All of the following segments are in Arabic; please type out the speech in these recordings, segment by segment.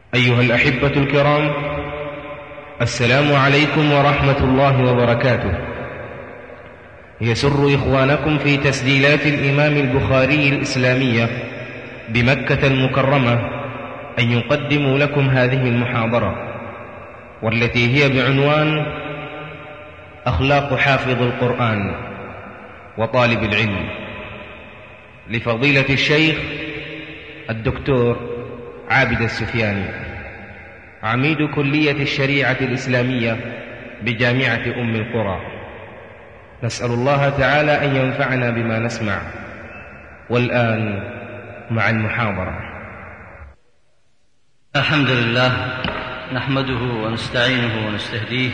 أيها الأحبة الكرام، السلام عليكم ورحمة الله وبركاته. يسر إخوانكم في تسجيلات الإمام البخاري الإسلامية بمكة المكرمة أن يقدموا لكم هذه المحاضرة، والتي هي بعنوان أخلاق حافظ القرآن وطالب العلم، لفضيلة الشيخ الدكتور عابد السفياني، عميد كلية الشريعة الإسلامية بجامعة أم القرى. نسأل الله تعالى أن ينفعنا بما نسمع. والآن مع المحاضرة. الحمد لله، نحمده ونستعينه ونستهديه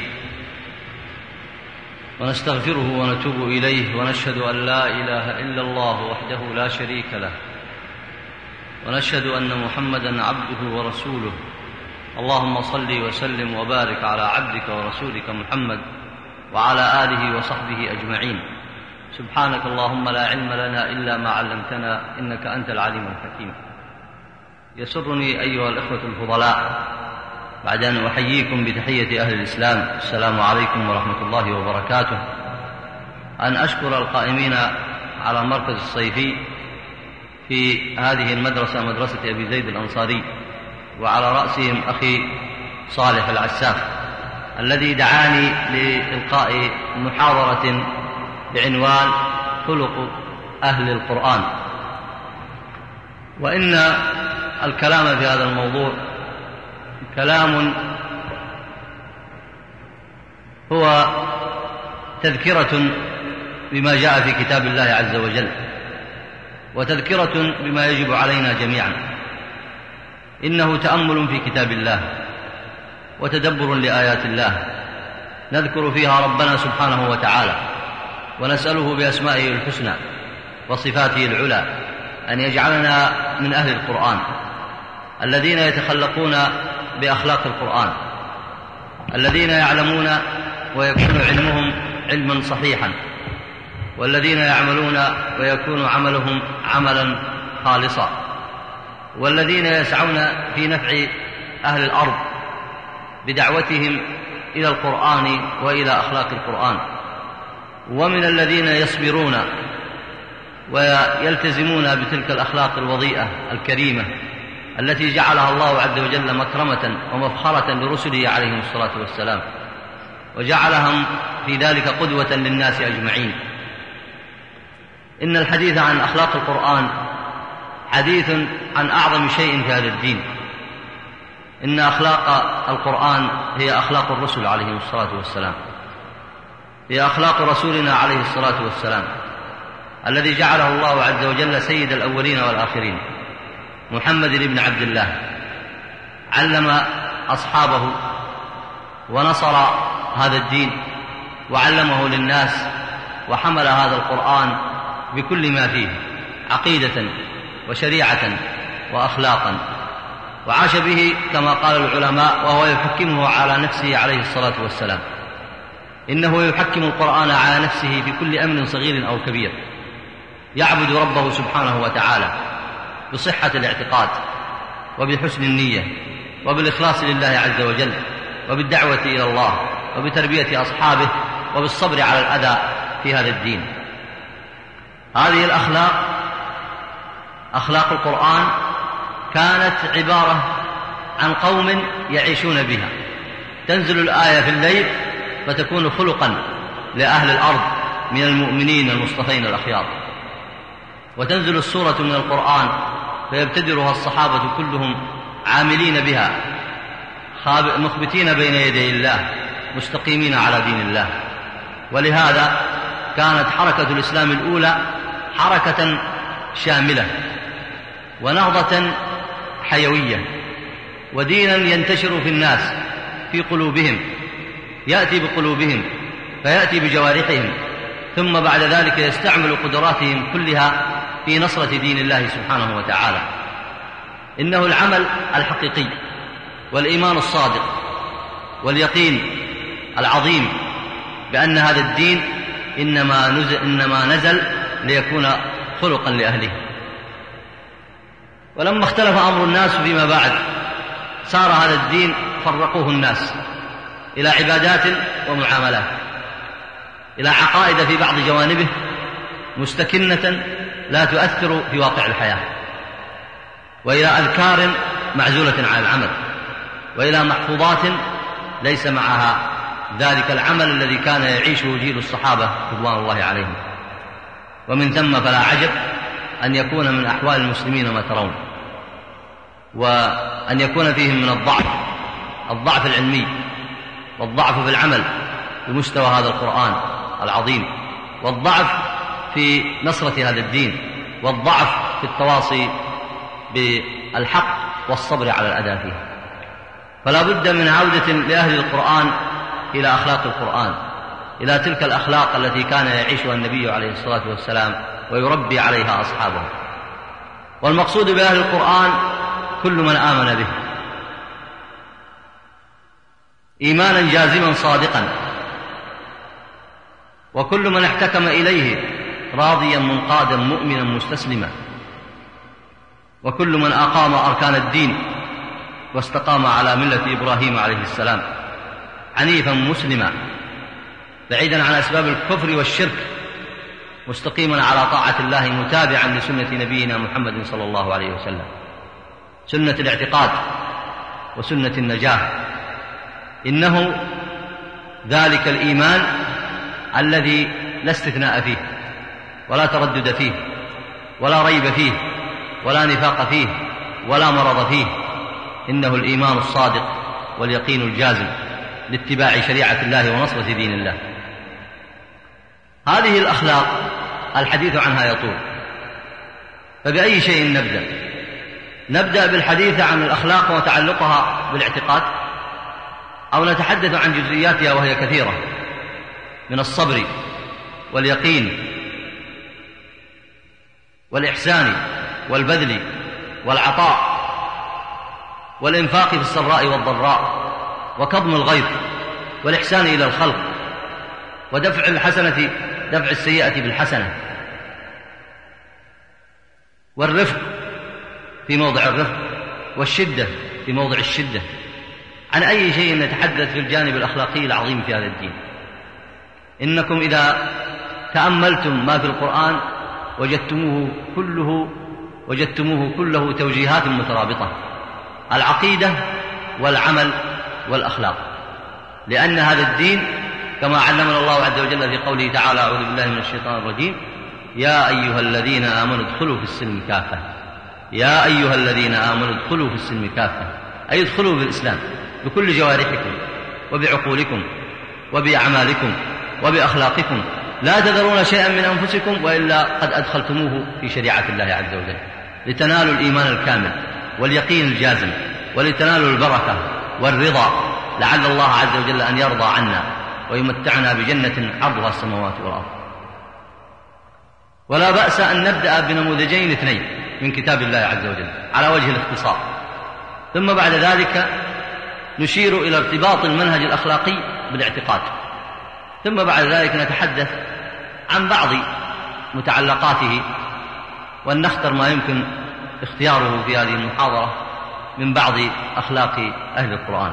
ونستغفره ونتوب إليه، ونشهد أن لا إله إلا الله وحده لا شريك له، ونشهد أن محمدًا عبده ورسوله. اللهم صل وسلم وبارك على عبدك ورسولك محمد وعلى آله وصحبه أجمعين. سبحانك اللهم لا علم لنا إلا ما علمتنا، إنك أنت العليم الحكيم. يسرني أيها الإخوة الفضلاء بعد أن أحييكم بتحية أهل الإسلام، السلام عليكم ورحمة الله وبركاته، أن أشكر القائمين على المركز الصيفي في هذه المدرسة، مدرسة أبي زيد الأنصاري، وعلى رأسهم أخي صالح العساف، الذي دعاني لإلقاء محاضرة بعنوان خلق أهل القرآن. وإن الكلام في هذا الموضوع كلام هو تذكرة بما جاء في كتاب الله عز وجل، وتذكرة بما يجب علينا جميعا. إنه تأمل في كتاب الله وتدبر لآيات الله، نذكر فيها ربنا سبحانه وتعالى، ونسأله بأسمائه الحسنى وصفاته العلى أن يجعلنا من أهل القرآن الذين يتخلقون بأخلاق القرآن، الذين يعلمون ويكون علمهم علما صحيحا، والذين يعملون ويكون عملهم عملا خالصا، والذين يسعون في نفع أهل الأرض بدعوتهم إلى القرآن وإلى أخلاق القرآن، ومن الذين يصبرون ويلتزمون بتلك الأخلاق الوضيئة الكريمة التي جعلها الله عز وجل مكرمة ومفخرة لرسله عليهم الصلاة والسلام، وجعلهم في ذلك قدوة للناس أجمعين. إن الحديث عن أخلاق القرآن حديث عن أعظم شيء في هذا الدين. إن أخلاق القرآن هي أخلاق الرسل عليهم الصلاة والسلام، هي أخلاق رسولنا عليه الصلاة والسلام، الذي جعله الله عز وجل سيد الأولين والآخرين، محمد بن عبد الله. علم أصحابه ونصر هذا الدين وعلمه للناس، وحمل هذا القرآن بكل ما فيه عقيدة وشريعة وأخلاقا، وعاش به كما قال العلماء، وهو يحكمه على نفسه عليه الصلاة والسلام. إنه يحكم القرآن على نفسه في كل أمر صغير أو كبير، يعبد ربه سبحانه وتعالى بصحة الاعتقاد وبحسن النية وبالإخلاص لله عز وجل، وبالدعوة إلى الله، وبتربية أصحابه، وبالصبر على الأذى في هذا الدين. هذه الأخلاق، أخلاق القرآن، كانت عبارة عن قوم يعيشون بها. تنزل الآية في الليل فتكون خلقا لأهل الأرض من المؤمنين المصطفين الأخيار، وتنزل السورة من القرآن فيبتدرها الصحابة كلهم عاملين بها، مخبتين بين يدي الله، مستقيمين على دين الله. ولهذا كانت حركة الإسلام الأولى حركة شاملة ونهضة حيوية، ودينا ينتشر في الناس في قلوبهم، يأتي بقلوبهم فيأتي بجوارحهم، ثم بعد ذلك يستعمل قدراتهم كلها في نصرة دين الله سبحانه وتعالى. إنه العمل الحقيقي والإيمان الصادق واليقين العظيم بأن هذا الدين إنما نزل ليكون خلقا لأهله. ولما اختلف أمر الناس فيما بعد صار هذا الدين فرقوه الناس إلى عبادات ومعاملات، إلى عقائد في بعض جوانبه مستكنة لا تؤثر في واقع الحياة، وإلى أذكار معزولة عن العمل، وإلى محفوظات ليس معها ذلك العمل الذي كان يعيشه جيل الصحابة رضوان الله عليهم. ومن ثم فلا عجب أن يكون من أحوال المسلمين ما ترون، وأن يكون فيهم من الضعف العلمي، والضعف في العمل بمستوى هذا القرآن العظيم، والضعف في نصرة هذا الدين، والضعف في التواصي بالحق والصبر على الأداء فيه. فلا بد من عودة لأهل القرآن إلى أخلاق القرآن، إلى تلك الأخلاق التي كان يعيشها النبي عليه الصلاة والسلام ويربي عليها أصحابه. والمقصود بأهل القرآن كل من آمن به إيمانا جازما صادقا، وكل من احتكم إليه راضيا منقادا مؤمنا مستسلما، وكل من أقام أركان الدين واستقام على ملة إبراهيم عليه السلام عنيفا مسلما بعيدا عن أسباب الكفر والشرك، مستقيما على طاعة الله متابعا لسنة نبينا محمد صلى الله عليه وسلم، سنة الاعتقاد وسنة النجاة. إنه ذلك الإيمان الذي لا استثناء فيه ولا تردد فيه ولا ريب فيه ولا نفاق فيه ولا مرض فيه، إنه الإيمان الصادق واليقين الجازم لاتباع شريعة الله ونصرة دين الله. هذه الأخلاق الحديث عنها يطول، فبأي شيء نبدأ؟ نبدأ بالحديث عن الأخلاق وتعلقها بالاعتقاد، أو نتحدث عن جزئياتها وهي كثيرة من الصبر واليقين والإحسان والبذل والعطاء والإنفاق في السراء والضراء وكظم الغيظ والإحسان إلى الخلق ودفع السيئة بالحسنة، والرفق في موضع الرفق والشدة في موضع الشدة. عن أي شيء نتحدث في الجانب الأخلاقي العظيم في هذا الدين؟ إنكم إذا تأملتم ما في القرآن وجدتموه كله توجيهات مترابطة: العقيدة والعمل والأخلاق، لأن هذا الدين كما علمنا الله عز وجل في قوله تعالى: أعوذ بالله من الشيطان الرجيم، يا أيها الذين آمنوا ادخلوا في السلم كافة. يا أيها الذين آمنوا ادخلوا في السلم كافة، أي ادخلوا في الإسلام بكل جوارحكم وبعقولكم وبأعمالكم وبأخلاقكم، لا تذرون شيئا من أنفسكم وإلا قد أدخلتموه في شريعة الله عز وجل، لتنالوا الإيمان الكامل واليقين الجازم، ولتنالوا البركة والرضا، لعل الله عز وجل أن يرضى عنا ويمتعنا بجنة عرضها السماوات والأرض. ولا بأس أن نبدأ بنموذجين اثنين من كتاب الله عز وجل على وجه الاختصار، ثم بعد ذلك نشير إلى ارتباط المنهج الأخلاقي بالاعتقاد، ثم بعد ذلك نتحدث عن بعض متعلقاته، وأن نختر ما يمكن اختياره في هذه المحاضرة من بعض أخلاق أهل القرآن.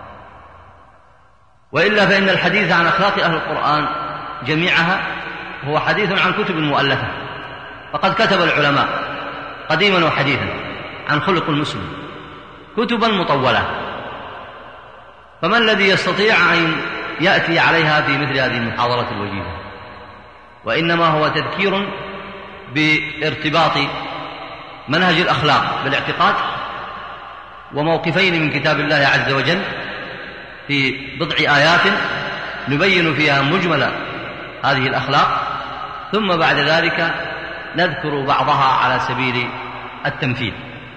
وإلا فإن الحديث عن أخلاق أهل القرآن جميعها هو حديث عن كتب مؤلفة، فقد كتب العلماء قديما وحديثا عن خلق المسلم كتبا مطولة، فما الذي يستطيع أن يأتي عليها في مثل هذه المحاضرة الوجيزة؟ وإنما هو تذكير بارتباط منهج الأخلاق بالاعتقاد، وموقفين من كتاب الله عز وجل في بضع آيات نبين فيها مجمل هذه الأخلاق، ثم بعد ذلك نذكر بعضها على سبيل التمثيل.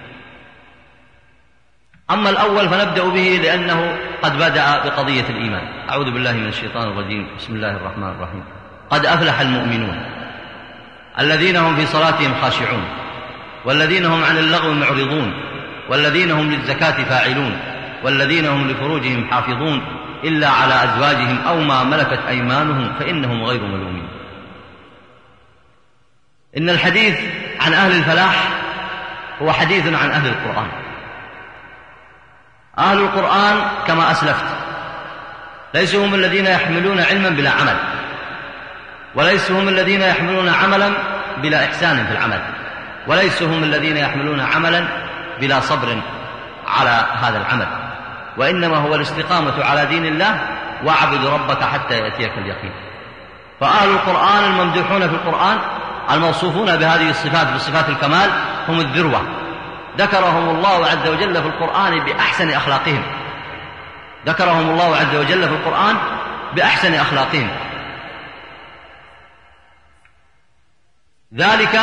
أما الأول فنبدأ به لأنه قد بدأ بقضية الإيمان. أعوذ بالله من الشيطان الرجيم، بسم الله الرحمن الرحيم. قد أفلح المؤمنون الذين هم في صلاتهم خاشعون والذين هم عن اللغو معرضون والذين هم للزكاة فاعلون والذين هم لفروجهم حافظون إلا على أزواجهم أو ما ملكت أيمانهم فإنهم غير ملومين. إن الحديث عن أهل الفلاح هو حديث عن أهل القرآن، أهل القرآن كما أسلفت ليسوا هم الذين يحملون علما بلا عمل، وليسوا هم الذين يحملون عملا بلا إحسان في العمل، وليسوا هم الذين يحملون عملا بلا صبر على هذا العمل، وإنما هو الاستقامة على دين الله واعبد ربك حتى يأتيك اليقين. فأهل القرآن الممدوحون في القرآن الموصوفون بهذه الصفات بصفات الكمال هم الذروة، ذكرهم الله عز وجل في القرآن بأحسن أخلاقهم، ذكرهم الله عز وجل في القرآن بأحسن أخلاقهم، ذلك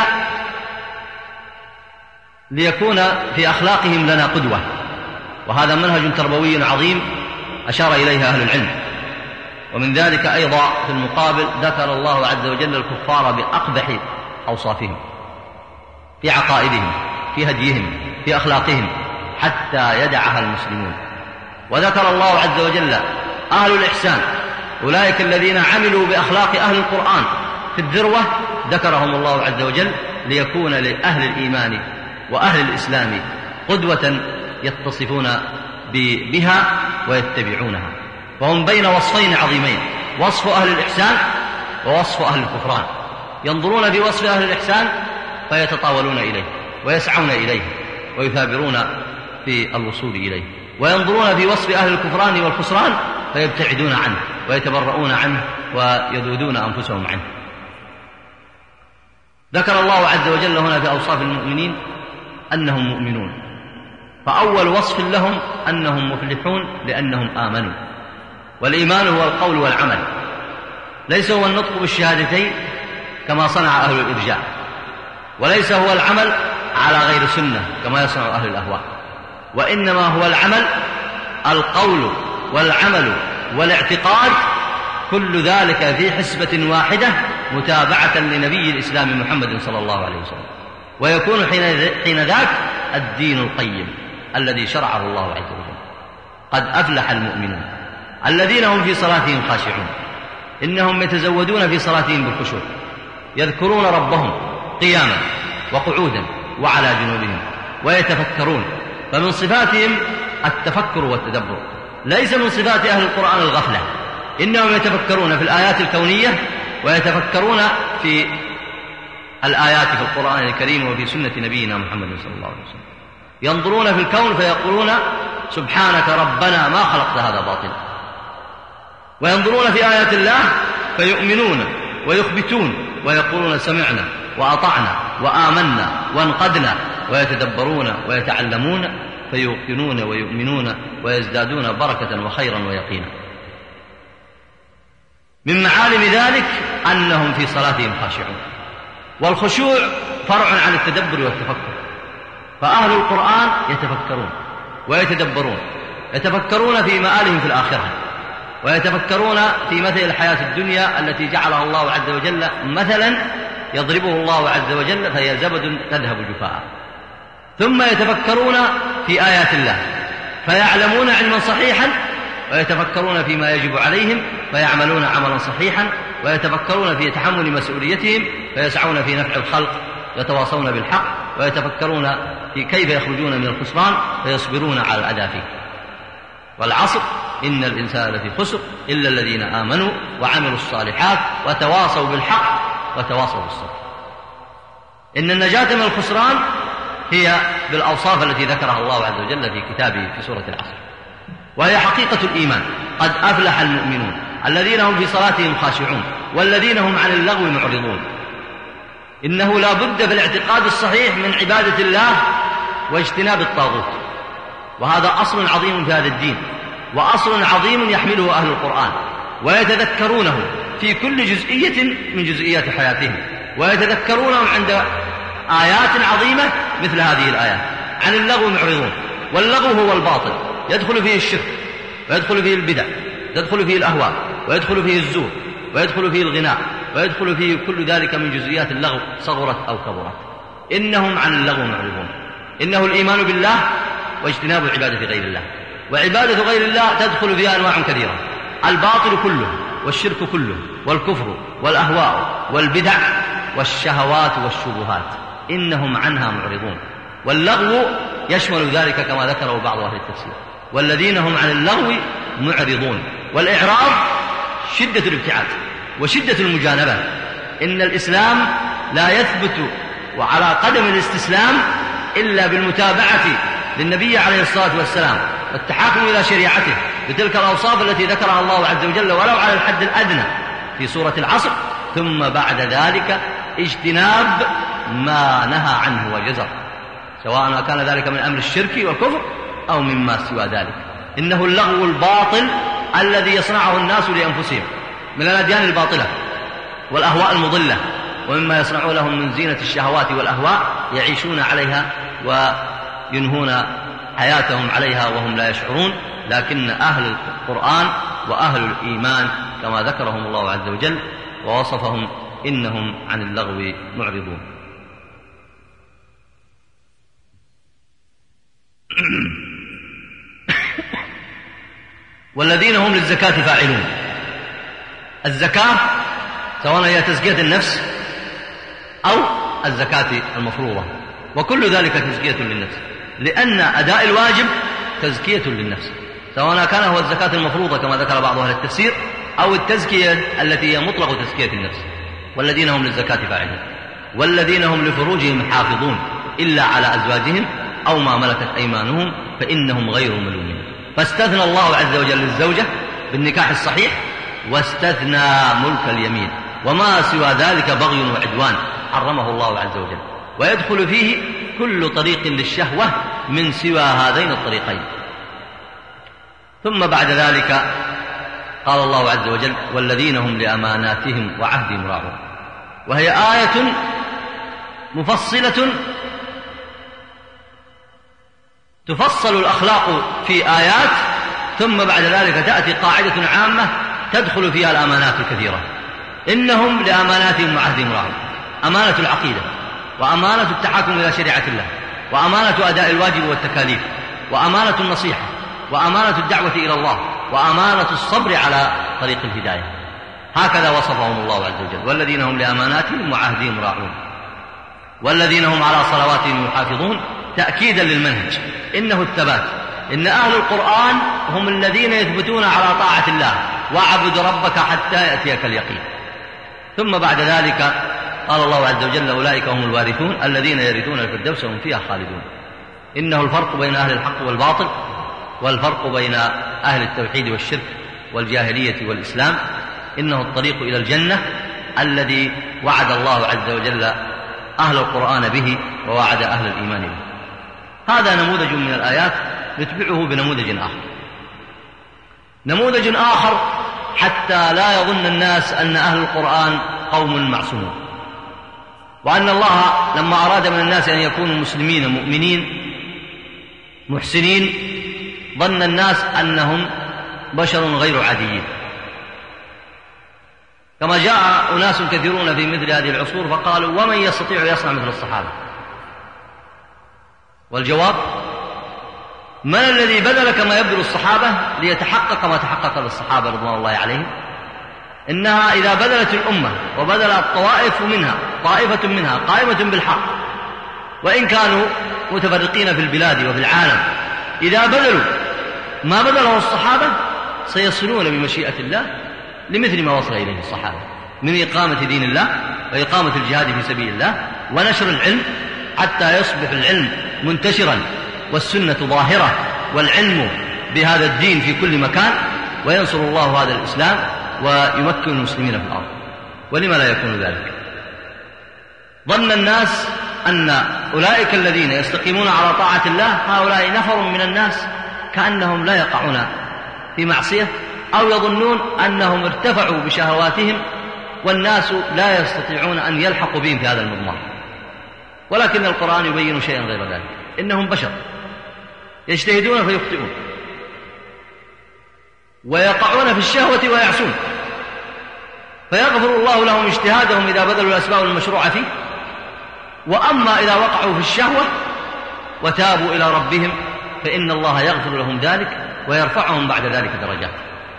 ليكون في أخلاقهم لنا قدوة، وهذا منهج تربوي عظيم أشار إليه أهل العلم. ومن ذلك أيضا في المقابل ذكر الله عز وجل الكفار بأقبح أوصافهم في عقائدهم، في هديهم، في أخلاقهم، حتى يدعها المسلمون. وذكر الله عز وجل أهل الإحسان، أولئك الذين عملوا بأخلاق أهل القرآن في الذروة، ذكرهم الله عز وجل ليكون لأهل الإيمان وأهل الإسلام قدوة يتصفون بها ويتبعونها. فهم بين وصفين عظيمين، وصف أهل الإحسان ووصف أهل الكفران، ينظرون في وصف أهل الإحسان فيتطاولون إليه ويسعون إليه ويثابرون في الوصول إليه، وينظرون في وصف أهل الكفران والخسران فيبتعدون عنه ويتبرؤون عنه ويذودون أنفسهم عنه. ذكر الله عز وجل هنا في أوصاف المؤمنين أنهم مؤمنون، فأول وصف لهم أنهم مفلحون لأنهم آمنوا. والإيمان هو القول والعمل، ليس هو النطق بالشهادتين كما صنع أهل الإرجاء، وليس هو العمل على غير سنة كما يصنع أهل الأهواء، وإنما هو العمل، القول والعمل والاعتقاد، كل ذلك في حسبة واحدة متابعة لنبي الإسلام محمد صلى الله عليه وسلم، ويكون حين ذاك الدين القيم الذي شرعه الله عز وجل. قد أفلح المؤمنون الذين هم في صلاتهم خاشعون، إنهم يتزودون في صلاتهم بالخشوع، يذكرون ربهم قياما وقعودا وعلى جنوبهم ويتفكرون. فمن صفاتهم التفكر والتدبر، ليس من صفات أهل القرآن الغفلة، إنهم يتفكرون في الآيات الكونية ويتفكرون في الآيات في القرآن الكريم وفي سنة نبينا محمد صلى الله عليه وسلم. ينظرون في الكون فيقولون سبحانك ربنا ما خلقت هذا باطلا، وينظرون في آيات الله فيؤمنون ويخبتون ويقولون سمعنا وأطعنا وآمنا وانقدنا، ويتدبرون ويتعلمون فيوقنون ويؤمنون ويزدادون بركة وخيرا ويقينا. من معالم ذلك أنهم في صلاتهم خاشعون، والخشوع فرع عن التدبر والتفكر. فأهل القرآن يتفكرون ويتدبرون، يتفكرون في مآلهم في الآخرة، ويتفكرون في مثل الحياة الدنيا التي جعلها الله عز وجل مثلا يضربه الله عز وجل فهي زبد تذهب جفاء. ثم يتفكرون في آيات الله فيعلمون علما صحيحا، ويتفكرون فيما يجب عليهم فيعملون عملا صحيحا، ويتفكرون في تحمل مسؤوليتهم فيسعون في نفع الخلق، يتواصون بالحق، ويتفكرون في كيف يخرجون من الخسران فيصبرون على الأذى فيه. والعصر إن الإنسان لفي خسر إلا الذين آمنوا وعملوا الصالحات وتواصوا بالحق وتواصوا بالصبر. إن النجاة من الخسران هي بالأوصاف التي ذكرها الله عز وجل في كتابه في سورة العصر، وهي حقيقة الإيمان. قد أفلح المؤمنون الذين هم في صلاتهم خاشعون والذين هم عن اللغو معرضون. إنه لا بد في الاعتقاد الصحيح من عبادة الله واجتناب الطاغوت، وهذا أصل عظيم في هذا الدين، وأصل عظيم يحمله أهل القرآن، ويتذكرونه في كل جزئية من جزئيات حياتهم، ويتذكرونهم عند آيات عظيمة مثل هذه الآيات. عن اللغو معرضون، واللغو هو الباطل، يدخل فيه الشرك، ويدخل فيه البدع، يدخل فيه الأهواء، ويدخل فيه الزور، ويدخل فيه الغناء، ويدخل فيه كل ذلك من جزئيات اللغو صغرت أو كبرت. إنهم عن اللغو معرضون. إنه الإيمان بالله واجتناب عبادة غير الله، وعبادة غير الله تدخل فيها أنواع كثيرة، الباطل كله والشرك كله والكفر والأهواء والبدع والشهوات والشبهات، إنهم عنها معرضون. واللغو يشمل ذلك كما ذكره بعض أهل التفسير، والذين هم عن اللغو معرضون. والإعراض شدة الابتعاد وشدة المجانبة. إن الإسلام لا يثبت وعلى قدم الاستسلام إلا بالمتابعة للنبي عليه الصلاة والسلام والتحاكم إلى شريعته بتلك الأوصاف التي ذكرها الله عز وجل ولو على الحد الأدنى في سورة العصر، ثم بعد ذلك اجتناب ما نهى عنه وجزر، سواء كان ذلك من أمر الشرك والكفر أو مما سوى ذلك. إنه اللغو الباطل الذي يصنعه الناس لأنفسهم من الأديان الباطلة والأهواء المضلة، ومما يصنعون لهم من زينة الشهوات والأهواء يعيشون عليها وينهون حياتهم عليها وهم لا يشعرون. لكن أهل القرآن وأهل الإيمان كما ذكرهم الله عز وجل ووصفهم إنهم عن اللغو معرضون. والذين هم للزكاة فاعلون. الزكاة سواء هي تزكية النفس أو الزكاة المفروضة، وكل ذلك تزكية للنفس، لأن أداء الواجب تزكية للنفس، سواء كان هو الزكاة المفروضة كما ذكر بعض أهل التفسير أو التزكية التي هي مطلق تزكية النفس. والذين هم للزكاة فاعلون. والذين هم لفروجهم حافظون إلا على أزواجهم أو ما ملكت أيمانهم فإنهم غير ملومين. فاستثنى الله عز وجل الزوجة بالنكاح الصحيح، واستثنى ملك اليمين، وما سوى ذلك بغي وعدوان حرمه الله عز وجل، ويدخل فيه كل طريق للشهوة من سوى هذين الطريقين. ثم بعد ذلك قال الله عز وجل: والذين هم لأماناتهم وعهدهم راعون. وهي آية مفصلة تفصل الأخلاق في آيات، ثم بعد ذلك تأتي قاعدة عامة تدخل فيها الأمانات الكثيرة. إنهم لأماناتهم وعهدهم راعون. أمانة العقيدة، وأمانة التحاكم إلى شريعة الله، وأمانة أداء الواجب والتكاليف، وأمانة النصيحة، وأمانة الدعوة إلى الله، وأمانة الصبر على طريق الهداية. هكذا وصفهم الله عز وجل: والذين هم لأماناتهم وعهدهم راعون. والذين هم على صلواتهم يحافظون، تأكيدا للمنهج، إنه الثبات. إن أهل القرآن هم الذين يثبتون على طاعة الله: واعبد ربك حتى يأتيك اليقين. ثم بعد ذلك قال الله عز وجل: أولئك هم الوارثون الذين يرثون الفردوس وهم فيها خالدون. إنه الفرق بين أهل الحق والباطل، والفرق بين أهل التوحيد والشرك والجاهلية والإسلام. إنه الطريق إلى الجنة الذي وعد الله عز وجل أهل القرآن به ووعد أهل الإيمان به. هذا نموذج من الآيات، نتبعه بنموذج آخر. نموذج آخر حتى لا يظن الناس أن أهل القرآن قوم معصومون، وأن الله لما أراد من الناس أن يكونوا مسلمين مؤمنين محسنين ظن الناس أنهم بشر غير عاديين، كما جاء أناس كثيرون في مثل هذه العصور فقالوا: ومن يستطيع يصنع مثل الصحابة؟ والجواب: من الذي بذل كما يبذل الصحابة ليتحقق ما تحقق للصحابة رضوان الله عليهم؟ إنها إذا بذلت الأمة وبذل طائفة منها قائمة بالحق، وإن كانوا متفرقين في البلاد وفي العالم، إذا بذلوا ما بذله الصحابة سيصلون بمشيئة الله لمثل ما وصل إليه الصحابة من إقامة دين الله وإقامة الجهاد في سبيل الله ونشر العلم حتى يصبح العلم منتشرا والسنة ظاهرة والعلم بهذا الدين في كل مكان، وينصر الله هذا الإسلام ويمكن المسلمين في الأرض. ولما لا يكون ذلك؟ ظن الناس أن أولئك الذين يستقيمون على طاعة الله هؤلاء نفر من الناس كأنهم لا يقعون في معصية، أو يظنون أنهم ارتفعوا بشهواتهم والناس لا يستطيعون أن يلحقوا بهم في هذا المضمار. ولكن القرآن يبين شيئا غير ذلك: إنهم بشر يجتهدون فيخطئون، ويقعون في الشهوة ويعصون، فيغفر الله لهم اجتهادهم إذا بذلوا الأسباب المشروعة فيه. وأما إذا وقعوا في الشهوة وتابوا إلى ربهم فإن الله يغفر لهم ذلك ويرفعهم بعد ذلك درجات.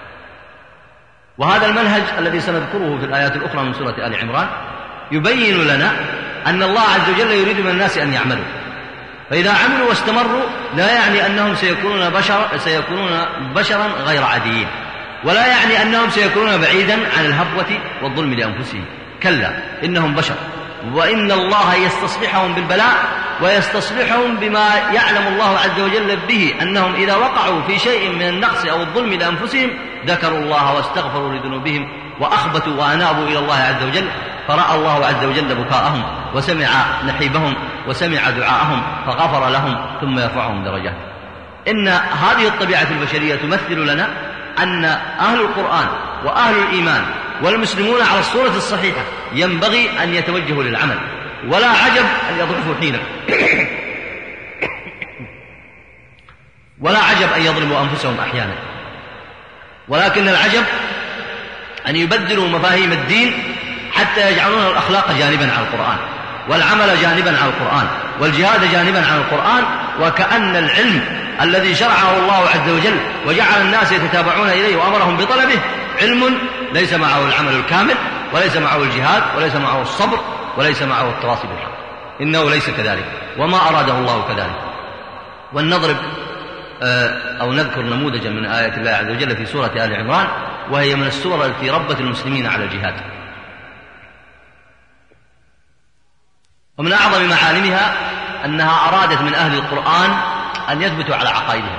وهذا المنهج الذي سنذكره في الآيات الأخرى من سورة آل عمران يبين لنا أن الله عز وجل يريد من الناس أن يعملوا، فإذا عملوا واستمروا لا يعني أنهم سيكونون بشرا غير عاديين، ولا يعني أنهم سيكونون بعيدا عن الهفوة والظلم لأنفسهم، كلا، إنهم بشر، وإن الله يستصلحهم بالبلاء ويستصلحهم بما يعلم الله عز وجل به، أنهم إذا وقعوا في شيء من النقص أو الظلم لأنفسهم ذكروا الله واستغفروا لذنوبهم وأخبتوا وأنابوا إلى الله عز وجل، فرأى الله عز وجل بكاءهم وسمع نحيبهم وسمع دعاءهم فغفر لهم ثم يرفعهم درجات. إن هذه الطبيعة البشرية تمثل لنا أن أهل القرآن وأهل الإيمان والمسلمون على الصورة الصحيحة ينبغي أن يتوجهوا للعمل، ولا عجب أن يضعفوا حينا ولا عجب أن يظلموا أنفسهم أحيانا، ولكن العجب أن يبدلوا مفاهيم الدين حتى يجعلون الأخلاق جانبا عن القرآن، والعمل جانبا عن القرآن، والجهاد جانبا عن القرآن، وكأن العلم الذي شرعه الله عز وجل وجعل الناس يتتابعون إليه وأمرهم بطلبه علم ليس معه العمل الكامل، وليس معه الجهاد، وليس معه الصبر، وليس معه التواصي بالحق. إنه ليس كذلك، وما أراده الله كذلك. ونضرب أو نذكر نموذجا من آيات الله عز وجل في سورة آل عمران، وهي من السور التي ربت المسلمين على الجهاد. ومن أعظم معالمها أنها أرادت من أهل القرآن أن يثبتوا على عقائدهم.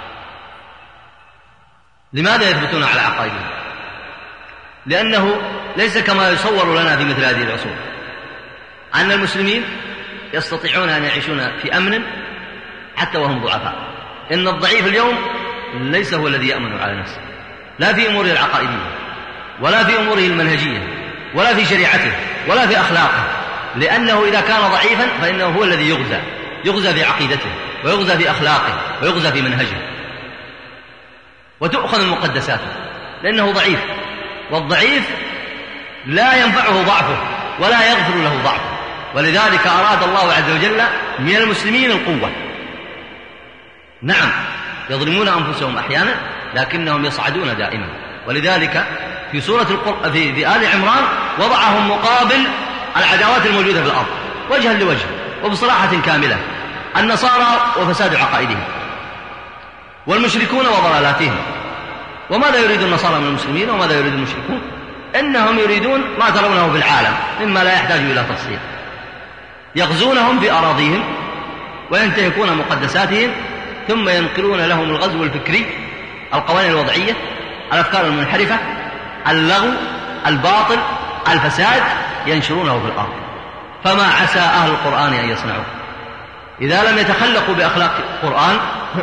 لماذا يثبتون على عقائدهم؟ لأنه ليس كما يصور لنا في مثل هذه العصور أن المسلمين يستطيعون أن يعيشون في أمن حتى وهم ضعفاء. إن الضعيف اليوم ليس هو الذي يأمن على نفسه، لا في أموره العقائدية، ولا في أموره المنهجية، ولا في شريعته، ولا في أخلاقه، لأنه إذا كان ضعيفا فإنه هو الذي يغزى في عقيدته، ويغزى في أخلاقه، ويغزى في منهجه، وتؤخذ المقدسات، لأنه ضعيف، والضعيف لا ينفعه ضعفه ولا يغفر له ضعفه. ولذلك أراد الله عز وجل من المسلمين القوة. نعم يظلمون أنفسهم أحيانا، لكنهم يصعدون دائما. ولذلك في في آل عمران وضعهم مقابل العداوات الموجودة في الأرض وجها لوجه وبصراحة كاملة: النصارى وفساد عقائدهم، والمشركون وضلالاتهم. وماذا يريد النصارى من المسلمين وماذا يريد المشركون؟ إنهم يريدون ما ترونه في العالم مما لا يحتاج إلى تفصيل. يغزونهم في أراضيهم وينتهكون مقدساتهم، ثم ينقلون لهم الغزو الفكري، القوانين الوضعية، الأفكار المنحرفة، اللغو، الباطل، الفساد، ينشرونه في الأرض. فما عسى أهل القرآن أن يصنعوا إذا لم يتخلقوا بأخلاق القرآن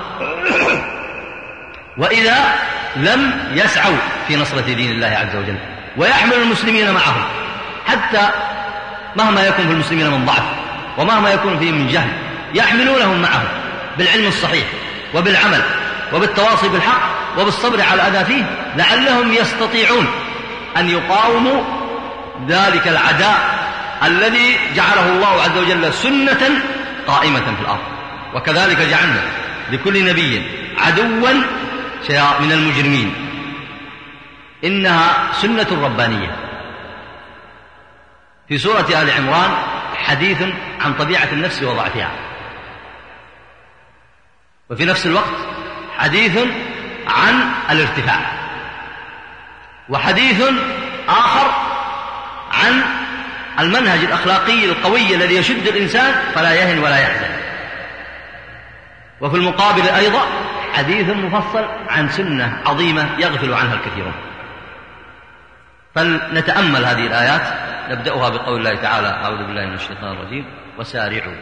وإذا لم يسعوا في نصرة دين الله عز وجل ويحمل المسلمين معهم، حتى مهما يكون في المسلمين من ضعف ومهما يكون فيه من جهل يحملونهم معهم بالعلم الصحيح وبالعمل وبالتواصي بالحق وبالصبر على الأذى فيه، لعلهم يستطيعون أن يقاوموا ذلك العداء الذي جعله الله عز وجل سنة قائمة في الأرض. وكذلك جعلنا لكل نبي عدوا من المجرمين. إنها سنة ربانية. في سورة آل عمران حديث عن طبيعة النفس وضعفها، وفي نفس الوقت حديث عن الارتفاع، وحديث آخر عن المنهج الأخلاقي القوي الذي يشد الإنسان فلا يهن ولا يحزن. وفي المقابل أيضا حديث مفصل عن سنة عظيمة يغفل عنها الكثيرون. فلنتأمل هذه الآيات. نبدأها بقول الله تعالى: أعوذ بالله من الشيطان الرجيم: وسارعوا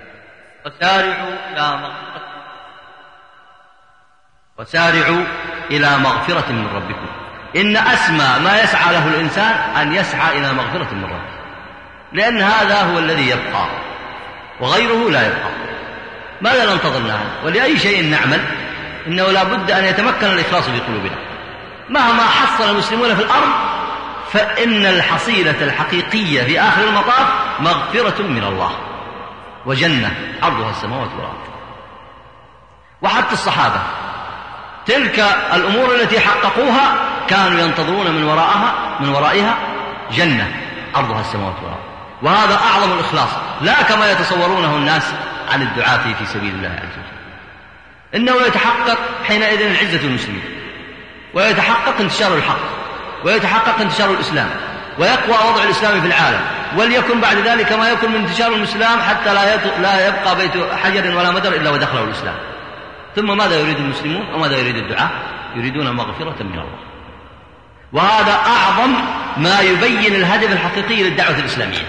إلى مغفرة من ربكم. إن أسمى ما يسعى له الإنسان أن يسعى إلى مغفرة من ربه، لأن هذا هو الذي يبقى وغيره لا يبقى. ماذا ننتظر الآن؟ ولأي شيء نعمل إنه لا بد أن يتمكن الإخلاص في قلوبنا. مهما حصل المسلمون في الأرض فإن الحصيلة الحقيقية في آخر المطاف مغفرة من الله وجنة عرضها السماوات والأرض. وحتى الصحابة تلك الأمور التي حققوها كانوا ينتظرون من ورائها جنة عرضها السماوات والأرض. وهذا أعظم الإخلاص، لا كما يتصورونه الناس عن الدعاة في سبيل الله عز وجل. إنه يتحقق حينئذ العزة المسلمين، ويتحقق انتشار الحق، ويتحقق انتشار الإسلام، ويقوى وضع الإسلام في العالم، وليكن بعد ذلك ما يكون من انتشار الإسلام حتى لا يبقى بيت حجر ولا مدر إلا ودخله الإسلام. ثم ماذا يريد المسلمون وماذا يريد الدعاة؟ يريدون مغفرة من الله. وهذا أعظم ما يبين الهدف الحقيقي للدعوة الإسلامية.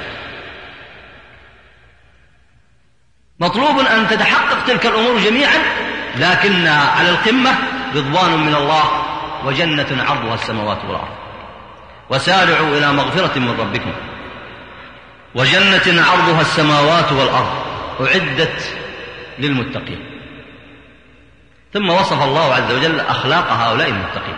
مطلوب أن تتحقق تلك الأمور جميعا، لكن على القمة رضوان من الله وجنة عرضها السماوات والأرض، وسارعوا إلى مغفرة من ربكم وجنة عرضها السماوات والأرض أعدت للمتقين. ثم وصف الله عز وجل أخلاق هؤلاء المتقين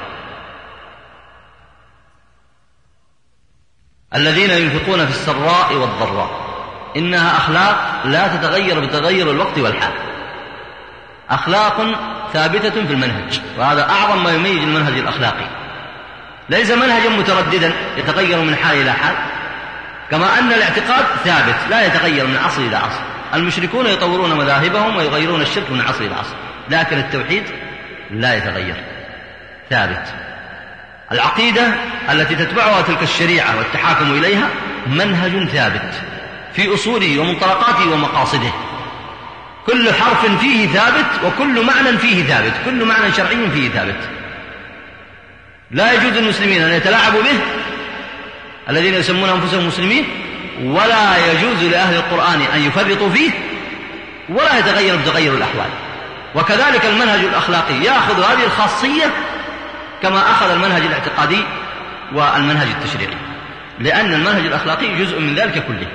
الذين ينفقون في السراء والضراء. إنها أخلاق لا تتغير بتغير الوقت والحال، أخلاق ثابتة في المنهج، وهذا أعظم ما يميز المنهج الأخلاقي. ليس منهجا مترددا يتغير من حال إلى حال، كما أن الاعتقاد ثابت لا يتغير من عصر إلى عصر. المشركون يطورون مذاهبهم ويغيرون الشرك من عصر إلى عصر، لكن التوحيد لا يتغير، ثابت. العقيدة التي تتبعها تلك الشريعة والتحاكم إليها منهج ثابت في أصوله ومنطلقاته ومقاصده. كل حرف فيه ثابت، وكل معنى فيه ثابت، كل معنى شرعي فيه ثابت. لا يجوز للمسلمين أن يتلاعبوا به الذين يسمون أنفسهم مسلمين، ولا يجوز لأهل القرآن أن يفرطوا فيه، ولا يتغير بتغير الأحوال. وكذلك المنهج الأخلاقي يأخذ هذه الخاصية كما أخذ المنهج الاعتقادي والمنهج التشريعي، لأن المنهج الأخلاقي جزء من ذلك كله.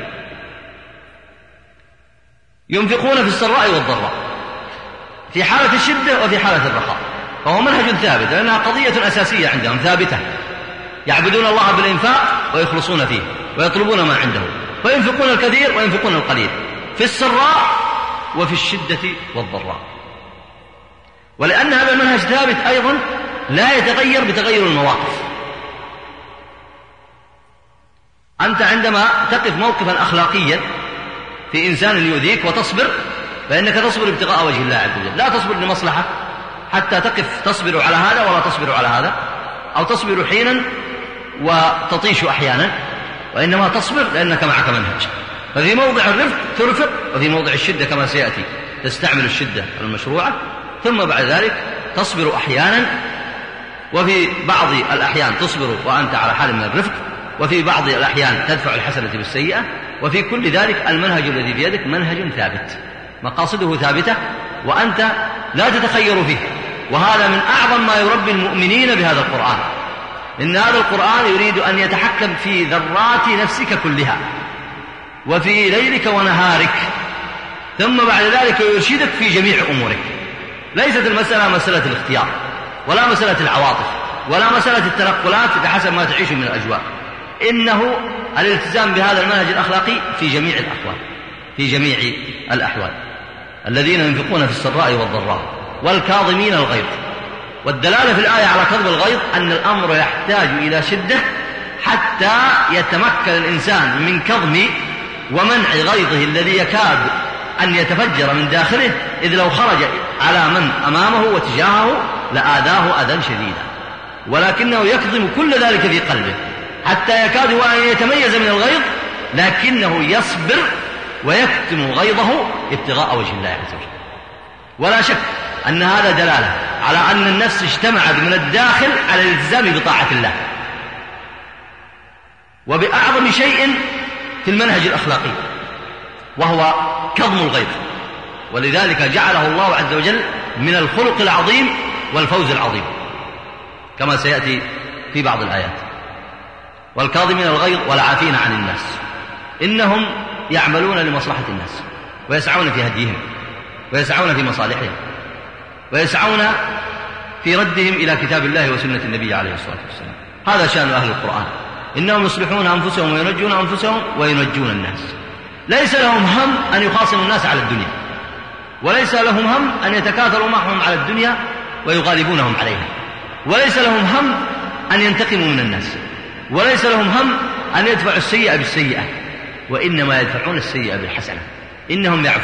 ينفقون في السراء والضراء، في حالة الشدة وفي حالة الرخاء، فهو منهج ثابت، لأنها قضية أساسية عندهم ثابتة. يعبدون الله بالإنفاق ويخلصون فيه ويطلبون ما عنده، فينفقون الكثير وينفقون القليل في السراء وفي الشدة والضراء. ولأن هذا المنهج ثابت أيضا لا يتغير بتغير المواقف. أنت عندما تقف موقفا أخلاقيا في إنسان يؤذيك وتصبر، فإنك تصبر ابتغاء وجه الله عز وجل، لا تصبر لمصلحة حتى تقف تصبر على هذا ولا تصبر على هذا، أو تصبر حينا وتطيش أحيانا، وإنما تصبر لأنك معك منهج. ففي موضع الرفق ترفق، وفي موضع الشدة كما سيأتي تستعمل الشدة المشروعة، ثم بعد ذلك تصبر أحيانا، وفي بعض الأحيان تصبر وأنت على حال من الرفق، وفي بعض الأحيان تدفع الحسنة بالسيئة. وفي كل ذلك المنهج الذي في يدك منهج ثابت، مقاصده ثابتة، وأنت لا تتخير فيه. وهذا من أعظم ما يربي المؤمنين بهذا القرآن، إن هذا القرآن يريد أن يتحكم في ذرات نفسك كلها، وفي ليلك ونهارك، ثم بعد ذلك يرشدك في جميع أمورك. ليست المسألة مسألة الاختيار، ولا مسألة العواطف، ولا مسألة التنقلات بحسب ما تعيش من الأجواء. إنه الالتزام بهذا المنهج الأخلاقي في جميع الأحوال، في جميع الأحوال. الذين ينفقون في السراء والضراء والكاظمين الغيظ. والدلالة في الآية على كظم الغيظ أن الأمر يحتاج إلى شدة حتى يتمكن الإنسان من كظم ومنع غيظه الذي يكاد أن يتفجر من داخله، إذ لو خرج على من أمامه وتجاهه لآذاه أذى شديدا، ولكنه يكظم كل ذلك في قلبه حتى يكاد أن يتميز من الغيظ، لكنه يصبر ويكتم غيظه ابتغاء وجه الله عز وجل. ولا شك أن هذا دلالة على أن النفس اجتمعت من الداخل على الالتزام بطاعة الله، وبأعظم شيء في المنهج الأخلاقي، وهو كظم الغيظ. ولذلك جعله الله عز وجل من الخلق العظيم والفوز العظيم كما سيأتي في بعض الآيات. والكاظمين الغيظ والعافين عن الناس، إنهم يعملون لمصلحة الناس، ويسعون في هديهم، ويسعون في مصالحهم، ويسعون في ردهم إلى كتاب الله وسنة النبي عليه الصلاة والسلام. هذا شأن أهل القرآن، إنهم يصلحون أنفسهم وينجون أنفسهم وينجون الناس. ليس لهم هم أن يخاصموا الناس على الدنيا، وليس لهم هم أن يتكاثروا معهم على الدنيا ويغالبونهم عليها، وليس لهم هم أن ينتقموا من الناس، وليس لهم هم أن يدفعوا السيئة بالسيئة، وإنما يدفعون السيئة بالحسنة. إنهم يعفون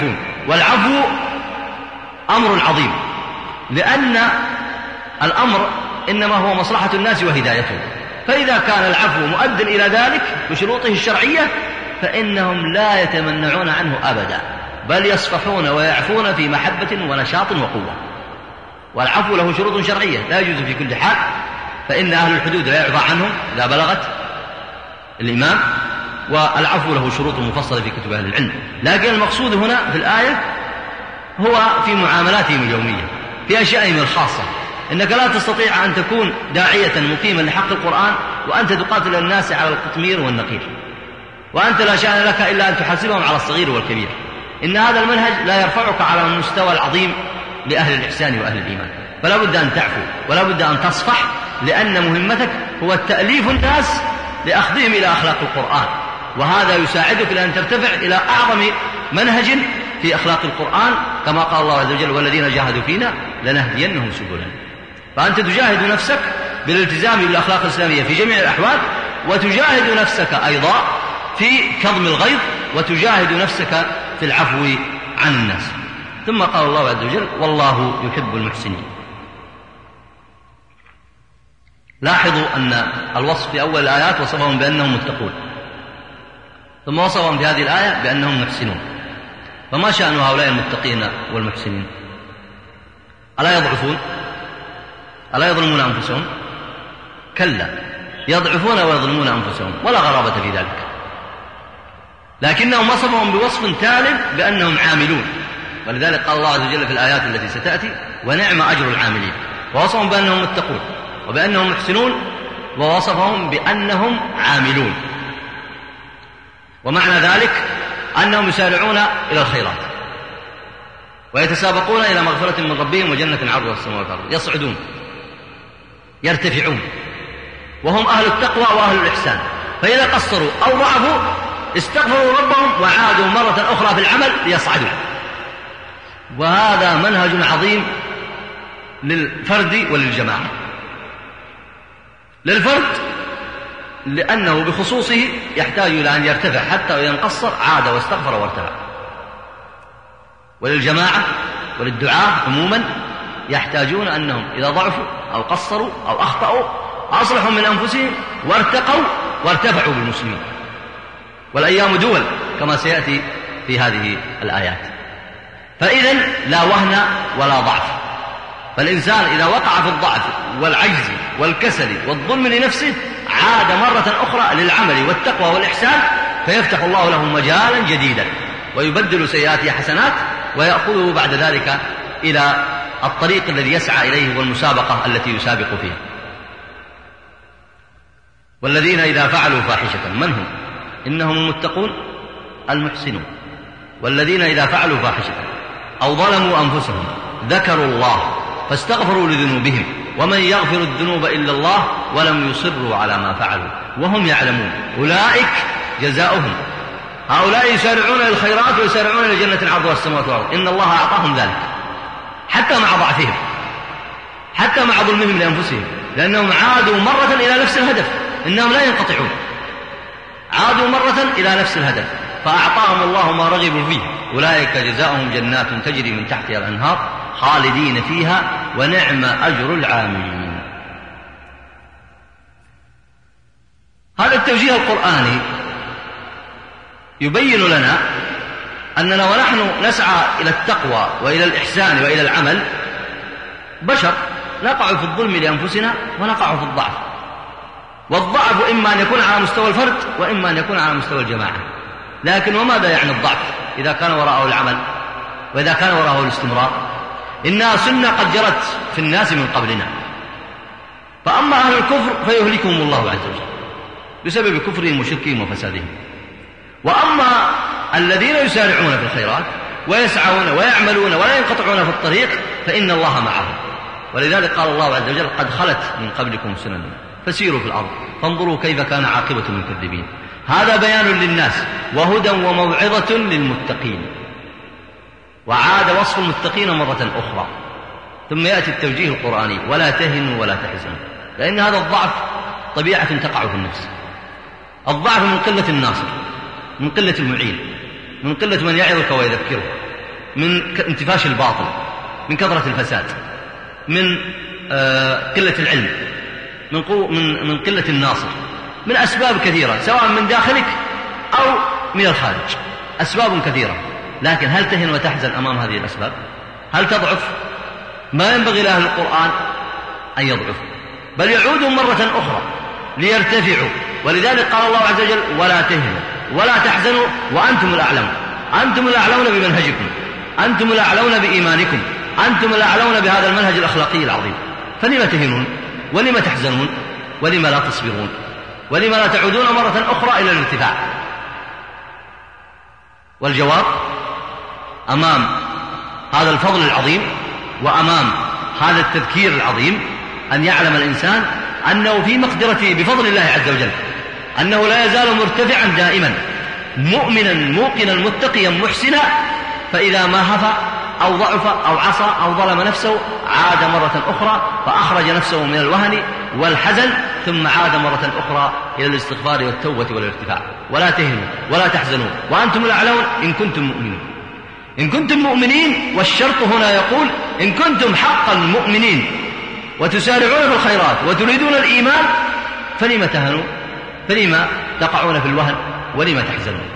والعفو أمر عظيم، لأن الأمر إنما هو مصلحة الناس وهدايتهم، فإذا كان العفو مؤد إلى ذلك بشروطه الشرعية فإنهم لا يتمنعون عنه أبدا، بل يصفحون ويعفون في محبة ونشاط وقوة. والعفو له شروط شرعية لا يجوز في كل حال، فإن أهل الحدود لا يعفى عنهم إذا بلغت الإمام، والعفو له شروط مفصلة في كتب أهل العلم. لكن المقصود هنا في الآية هو في معاملاتهم اليومية في أشيائهم الخاصة. إنك لا تستطيع أن تكون داعية مقيما لحق القرآن وأنت تقاتل الناس على القطمير والنقير، وأنت لا شأن لك إلا أن تحاسبهم على الصغير والكبير. إن هذا المنهج لا يرفعك على المستوى العظيم لأهل الإحسان وأهل الإيمان، فلا بد أن تعفو ولا بد أن تصفح، لأن مهمتك هو التأليف الناس لأخذهم إلى أخلاق القرآن، وهذا يساعدك لأن ترتفع إلى أعظم منهج في أخلاق القرآن، كما قال الله عز وجل: والذين جاهدوا فينا لنهدينهم سبلنا. فأنت تجاهد نفسك بالالتزام بالأخلاق الإسلامية في جميع الأحوال، وتجاهد نفسك أيضا في كظم الغيظ، وتجاهد نفسك في العفو عن الناس. ثم قال الله عز وجل: والله يحب المحسنين. لاحظوا أن الوصف في أول الآيات وصفهم بأنهم متقون، ثم وصفهم في هذه الآية بأنهم محسنون. فما شأن هؤلاء المتقين والمحسنين؟ ألا يضعفون؟ ألا يظلمون أنفسهم؟ كلا، يضعفون ويظلمون أنفسهم، ولا غرابة في ذلك، لكنهم وصفهم بوصف تالي بأنهم عاملون. ولذلك قال الله عز وجل في الآيات التي ستأتي: ونعم أجر العاملين. ووصفهم بأنهم متقون وبأنهم محسنون، ووصفهم بأنهم عاملون. ومعنى ذلك أنهم يسارعون إلى الخيرات ويتسابقون إلى مغفرة من ربهم وجنة عرضها السماوات والأرض، يصعدون يرتفعون، وهم أهل التقوى وأهل الإحسان. فإذا قصروا أو ضعفوا استغفروا ربهم وعادوا مرة أخرى في العمل ليصعدوا. وهذا منهج عظيم للفرد وللجماعة. للفرد لأنه بخصوصه يحتاج إلى أن يرتفع، حتى وإن قصر عاد واستغفر وارتفع. وللجماعة وللدعاء عموما يحتاجون أنهم إذا ضعفوا أو قصروا أو أخطأوا أصلحوا من أنفسهم وارتقوا وارتفعوا بالمسلمين. والأيام دول كما سيأتي في هذه الآيات. فإذن لا وهن ولا ضعف، فالإنسان إذا وقع في الضعف والعجز والكسل والظلم لنفسه عاد مرة أخرى للعمل والتقوى والإحسان، فيفتح الله له مجالا جديدا ويبدل سيئاته حسنات، ويأخذه بعد ذلك إلى الطريق الذي يسعى إليه والمسابقة التي يسابق فيها. والذين إذا فعلوا فاحشة، من هم؟ إنهم المتقون المحسنون. والذين إذا فعلوا فاحشة أو ظلموا أنفسهم ذكروا الله فاستغفروا لذنوبهم ومن يغفر الذنوب إلا الله ولم يصروا على ما فعلوا وهم يعلمون أولئك جزاؤهم. هؤلاء يسارعون إلى الخيرات ويسارعون إلى جنة عرضها السماوات والأرض، إن الله أعطاهم ذلك حتى مع ضعفهم، حتى مع ظلمهم لأنفسهم، لأنهم عادوا مرة إلى نفس الهدف، إنهم لا ينقطعون، عادوا مرة إلى نفس الهدف فأعطاهم الله ما رغبوا فيه. أولئك جزاؤهم جنات تجري من تحتها الأنهار خالدين فيها ونعم أجر العاملين. هذا التوجيه القرآني يبين لنا أننا ونحن نسعى إلى التقوى وإلى الإحسان وإلى العمل بشر نقع في الظلم لأنفسنا ونقع في الضعف، والضعف إما أن يكون على مستوى الفرد وإما أن يكون على مستوى الجماعة. لكن وماذا يعني الضعف إذا كان وراءه العمل وإذا كان وراءه الاستمرار؟ إنها سنة قد جرت في الناس من قبلنا. فأما أهل الكفر فيهلكهم الله عز وجل بسبب كفرهم وشركهم وفسادهم، وأما الذين يسارعون في الخيرات ويسعون ويعملون ولا ينقطعون في الطريق فإن الله معهم. ولذلك قال الله عز وجل: قد خلت من قبلكم سنن فسيروا في الأرض فانظروا كيف كان عاقبة المكذبين. هذا بيان للناس وهدى وموعظة للمتقين. وعاد وصف المتقين مرة أخرى، ثم يأتي التوجيه القرآني: ولا تهنوا ولا تحزنوا، لأن هذا الضعف طبيعة تقع في النفس. الضعف من قلة الناصر، من قلة المعين، من قلة من يعظك ويذكرك. من انتفاش الباطل، من كثرة الفساد، من قلة العلم، من قلة الناصر، من أسباب كثيرة سواء من داخلك أو من الخارج، أسباب كثيرة. لكن هل تهن وتحزن أمام هذه الأسباب؟ هل تضعف؟ ما ينبغي لأهل القرآن أن يضعفوا، بل يعودوا مرة أخرى ليرتفعوا. ولذلك قال الله عز وجل: ولا تهنوا ولا تحزنوا وأنتم الأعلون. أنتم الأعلون بمنهجكم، أنتم الأعلون بإيمانكم، أنتم الأعلون بهذا المنهج الأخلاقي العظيم. فلما تهنون؟ ولما تحزنون؟ ولما لا تصبرون؟ ولما لا تعودون مرة أخرى إلى الارتفاع؟ والجواب أمام هذا الفضل العظيم وأمام هذا التذكير العظيم أن يعلم الإنسان أنه في مقدرته بفضل الله عز وجل، أنه لا يزال مرتفعا دائما، مؤمنا موقنا متقيا محسنا، فإذا ما هفى أو ضعف أو عصى أو ظلم نفسه عاد مرة أخرى فأخرج نفسه من الوهن والحزن، ثم عاد مرة أخرى إلى الاستغفار والتوبة والارتفاع. ولا تهنوا ولا تحزنوا وأنتم الأعلون إن كنتم مؤمنين. إن كنتم مؤمنين، والشرط هنا يقول إن كنتم حقا مؤمنين وتسارعون في الخيرات وتريدون الإيمان، فلما تهنوا؟ فلما تقعون في الوهن؟ ولما تحزنون؟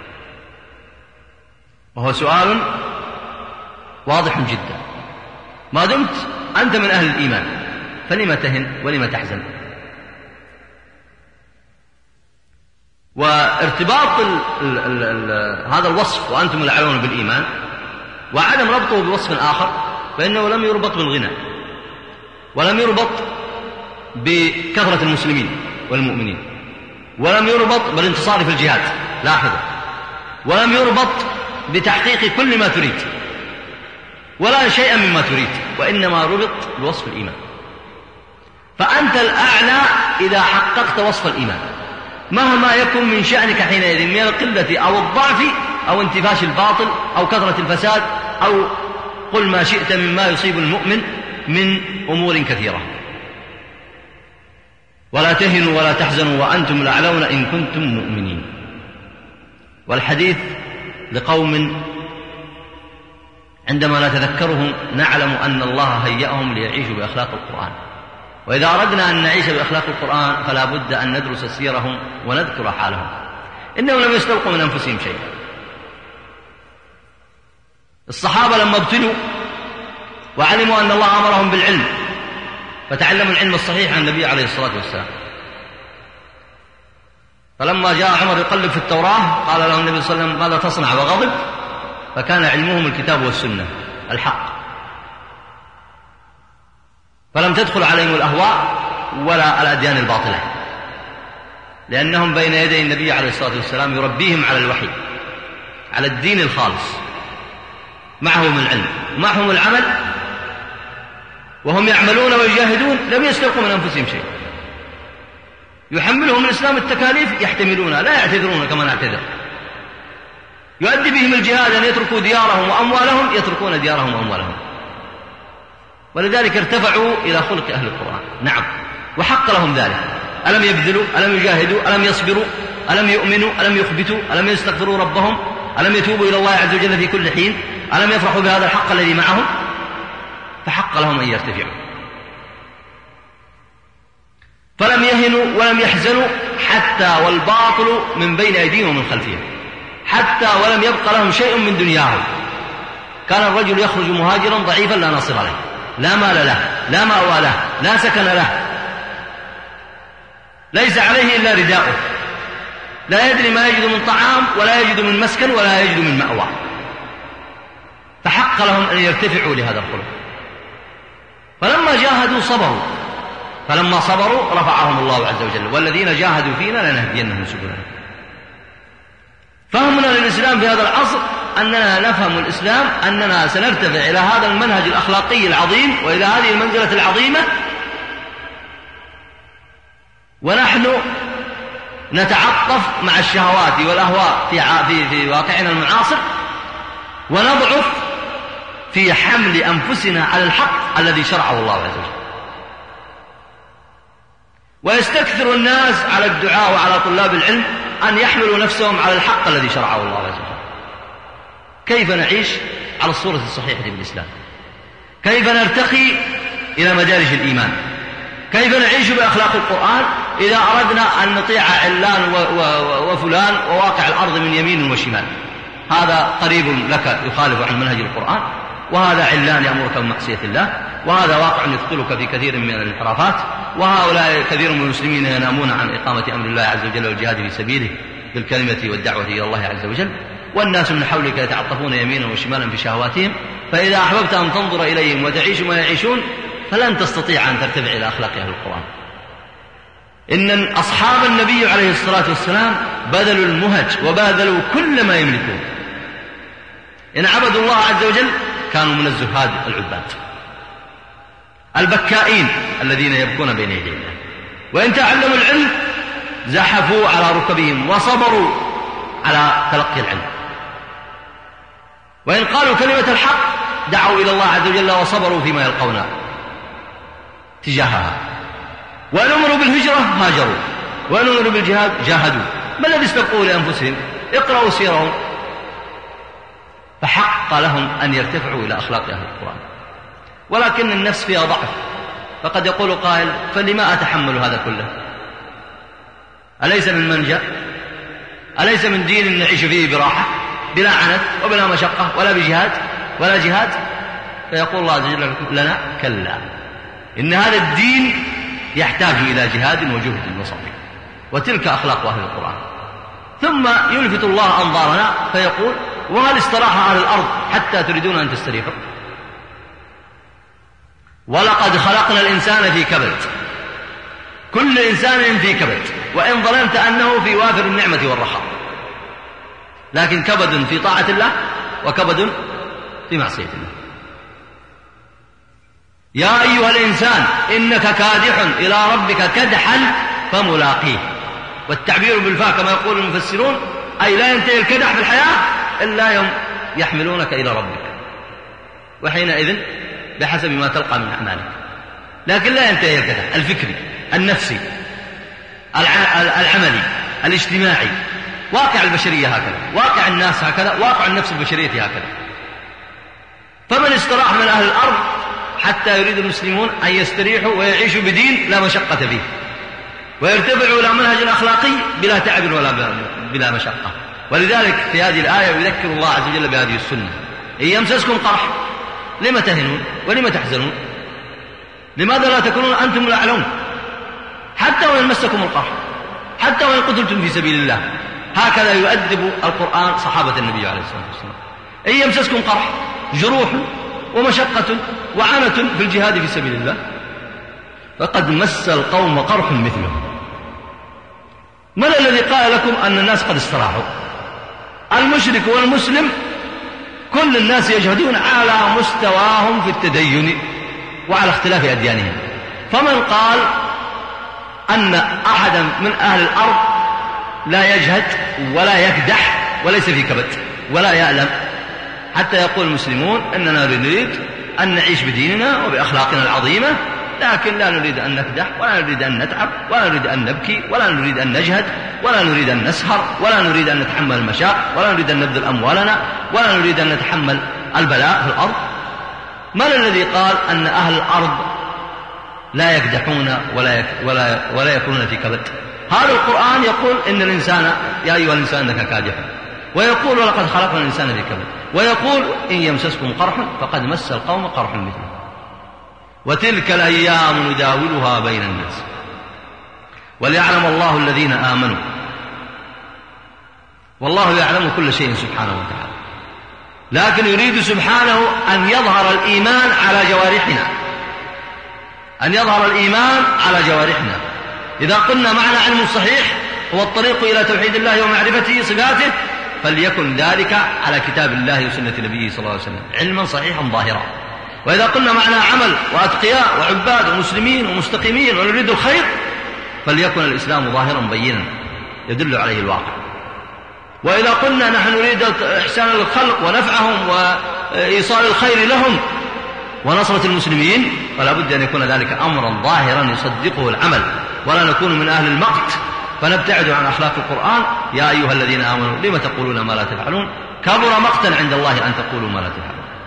وهو سؤال واضح جدا. ما دمت أنت من أهل الإيمان فلما تهن ولما تحزن؟ وارتباط هذا الوصف وأنتم الأعلون بالإيمان وعدم ربطه بوصف آخر، فإنه لم يربط بالغنى، ولم يربط بكثرة المسلمين والمؤمنين، ولم يربط بالانتصار في الجهاد، لاحظوا، ولم يربط بتحقيق كل ما تريد ولا شيئا مما تريد، وإنما ربط بوصف الإيمان. فأنت الأعلى إذا حققت وصف الإيمان مهما يكن من شأنك حينئذ من القلة أو الضعف أو انتفاش الباطل أو كثرة الفساد أو قل ما شئت مما يصيب المؤمن من أمور كثيرة. ولا تهنوا ولا تحزنوا وأنتم الأعلون إن كنتم مؤمنين. والحديث لقوم عندما نتذكرهم نعلم أن الله هيأهم ليعيشوا بأخلاق القرآن، وإذا أردنا أن نعيش بأخلاق القرآن فلا بد أن ندرس سيرهم ونذكر حالهم. إنهم لم يستلقوا من أنفسهم شيئا. الصحابة لما ابتلوا وعلموا أن الله أمرهم بالعلم فتعلموا العلم الصحيح عن النبي عليه الصلاة والسلام، فلما جاء عمر يقلب في التوراة قال له النبي صلى الله عليه وسلم: ماذا تصنع؟ وغضب، فكان علمهم الكتاب والسنة الحق، فلم تدخل عليهم الأهواء ولا الأديان الباطلة، لأنهم بين يدي النبي عليه الصلاة والسلام يربيهم على الوحي، على الدين الخالص، معهم العلم ومعهم العمل، وهم يعملون ويجاهدون لم يستلقوا من أنفسهم شيء. يحملهم الإسلام التكاليف يحتملونها، لا يعتذرون كما نعتذر. يؤدي بهم الجهاد أن يتركوا ديارهم وأموالهم، يتركون ديارهم وأموالهم. ولذلك ارتفعوا إلى خلق أهل القرآن. نعم، وحق لهم ذلك. ألم يبذلوا؟ ألم يجاهدوا؟ ألم يصبروا؟ ألم يؤمنوا؟ ألم يخبتوا؟ ألم يستغفروا ربهم؟ ألم يتوبوا إلى الله عز وجل في كل حين؟ ألم يفرحوا بهذا الحق الذي معهم؟ فحق لهم أن يرتفعوا. فلم يهنوا ولم يحزنوا حتى والباطل من بين أيديهم ومن خلفهم، حتى ولم يبق لهم شيء من دنياهم. كان الرجل يخرج مهاجرا ضعيفا لا ناصر له، لا مال له، لا مأوى له، لا سكن له، ليس عليه إلا رداؤه، لا يدري ما يجد من طعام ولا يجد من مسكن ولا يجد من مأوى. فحق لهم أن يرتفعوا لهذا الخلق. فلما جاهدوا صبروا، فلما صبروا رفعهم الله عز وجل: والذين جاهدوا فينا لنهدينهم سبلنا. فهمنا للإسلام في هذا العصر أننا نفهم الإسلام أننا سنرتفع إلى هذا المنهج الأخلاقي العظيم وإلى هذه المنزلة العظيمة، ونحن نتعطف مع الشهوات والأهواء في واقعنا المعاصر، ونضعف في حمل أنفسنا على الحق الذي شرعه الله عز وجل. ويستكثر الناس على الدعاء وعلى طلاب العلم أن يحملوا نفسهم على الحق الذي شرعه الله عز وجل. كيف نعيش على الصورة الصحيحة بالإسلام. كيف نرتقي إلى مدارج الإيمان؟ كيف نعيش بأخلاق القرآن إذا أردنا أن نطيع علان وفلان وواقع الأرض من يمين وشمال؟ هذا قريب لك يخالف عن منهج القرآن، وهذا علان يأمرك بمعصية الله، وهذا واقع يثقلك في كثير من الانحرافات، وهؤلاء كثير من المسلمين ينامون عن إقامة أمر الله عز وجل والجهاد في سبيله بالكلمة والدعوة إلى الله عز وجل، والناس من حولك يتعطفون يمينا وشمالا في شهواتهم. فإذا أحببت أن تنظر إليهم وتعيش ما يعيشون فلن تستطيع أن ترتفع إلى أخلاق أهل القرآن. إن أصحاب النبي عليه الصلاة والسلام بذلوا المهج وبذلوا كل ما يملكون. إن عبدوا الله عز وجل كانوا من الزهاد العباد البكائين الذين يبكون بين يدي الله، وإن تعلموا العلم زحفوا على ركبهم وصبروا على تلقي العلم، وإن قالوا كلمة الحق دعوا إلى الله عز وجل وصبروا فيما يلقون تجاهها، وإن أمروا بالهجرة هاجروا، وإن أمروا بالجهاد جاهدوا. ما الذي استبقوا لأنفسهم؟ اقرأوا سيرهم. فحق لهم أن يرتفعوا إلى أخلاق أهل القرآن، ولكن النفس فيها ضعف، فقد يقول قائل: فلما أتحمل هذا كله؟ أليس من منجأ؟ أليس من دين نعيش فيه براحة بلا عنت وبلا مشقة ولا جهاد؟ فيقول الله عز وجل لنا: كلا، إن هذا الدين يحتاج إلى جهاد وجهد وصبر، وتلك أخلاق أهل القرآن. ثم يلفت الله أنظارنا فيقول: وهل استراح أهل الأرض حتى تريدون أن تستريحوا؟ ولقد خلقنا الإنسان في كبد، كل إنسان في كبد، وإن ظننت أنه في وافر النعمة والرخاء، لكن كبد في طاعة الله وكبد في معصية الله. يا أيها الإنسان إنك كادح إلى ربك كدحا فملاقيه. والتعبير بالفاء كما يقول المفسرون أي لا ينتهي الكدح في الحياة إلا يوم يحملونك إلى ربك، وحينئذ بحسب ما تلقى من أعمالك، لكن لا ينتهي الكدح الفكري النفسي العملي الاجتماعي. واقع البشرية هكذا، واقع الناس هكذا، واقع النفس البشرية هكذا. فمن استراح من أهل الأرض حتى يريد المسلمون أن يستريحوا ويعيشوا بدين لا مشقة فيه، ويرتفعوا إلى منهج أخلاقي بلا تعب ولا بلا مشقة. ولذلك في هذه الآية يذكر الله عز وجل بهذه السنة: إن يمسسكم قرح لم تهنون ولم تحزنون؟ لماذا لا تكونون أنتم الأعلون؟ حتى وإن مسكم القرح، حتى وإن قتلتم في سبيل الله. هكذا يؤدب القرآن صحابة النبي عليه الصلاة والسلام. إن يمسسكم قرح، جروح ومشقة وعنة في الجهاد في سبيل الله، فقد مس القوم قرح مثله. من الذي قال لكم أن الناس قد استراحوا؟ المشرك والمسلم كل الناس يجهدون على مستواهم في التدين وعلى اختلاف أديانهم. فمن قال أن أحدا من أهل الأرض لا يجهد ولا يكدح وليس في كبد ولا يألم، حتى يقول المسلمون أننا نريد أن نعيش بديننا وبأخلاقنا العظيمة، لكن لا نريد أن نكدح ولا نريد أن نتعب ولا نريد أن نبكي ولا نريد أن نجهد ولا نريد أن نسهر ولا نريد أن نتحمل المشاق ولا نريد أن نبذل أموالنا ولا نريد أن نتحمل البلاء في الأرض. من الذي قال أن أهل الأرض لا يكدحون ولا يكونون في كبد؟ هذا القرآن يقول إن الإنسان يا أيها الإنسان إنك كادح، ويقول ولقد خلقنا الإنسان في كبد، ويقول إن يمسسكم قرح فقد مس القوم قرح مثله، وتلك الأيام نداولها بين الناس وليعلم الله الذين آمنوا، والله يعلم كل شيء سبحانه وتعالى، لكن يريد سبحانه أن يظهر الإيمان على جوارحنا، أن يظهر الإيمان على جوارحنا. إذا قلنا معنى علم صحيح هو الطريق إلى توحيد الله ومعرفته صفاته، فليكن ذلك على كتاب الله وسنة نبيه صلى الله عليه وسلم علما صحيحا ظاهرا. وإذا قلنا معنى عمل وأتقياء وعباد ومسلمين ومستقيمين ونريد الخير، فليكن الإسلام ظاهرا بينا يدل عليه الواقع. وإذا قلنا نحن نريد إحسان الخلق ونفعهم وإيصال الخير لهم ونصرة المسلمين، فلا بد أن يكون ذلك أمرا ظاهرا يصدقه العمل، ولا نكون من أهل المقت فنبتعد عن أخلاق القرآن. يا أيها الذين آمنوا لم تقولون ما لا تفعلون، كبر مقتا عند الله أن تقولوا ما لا تفعلون.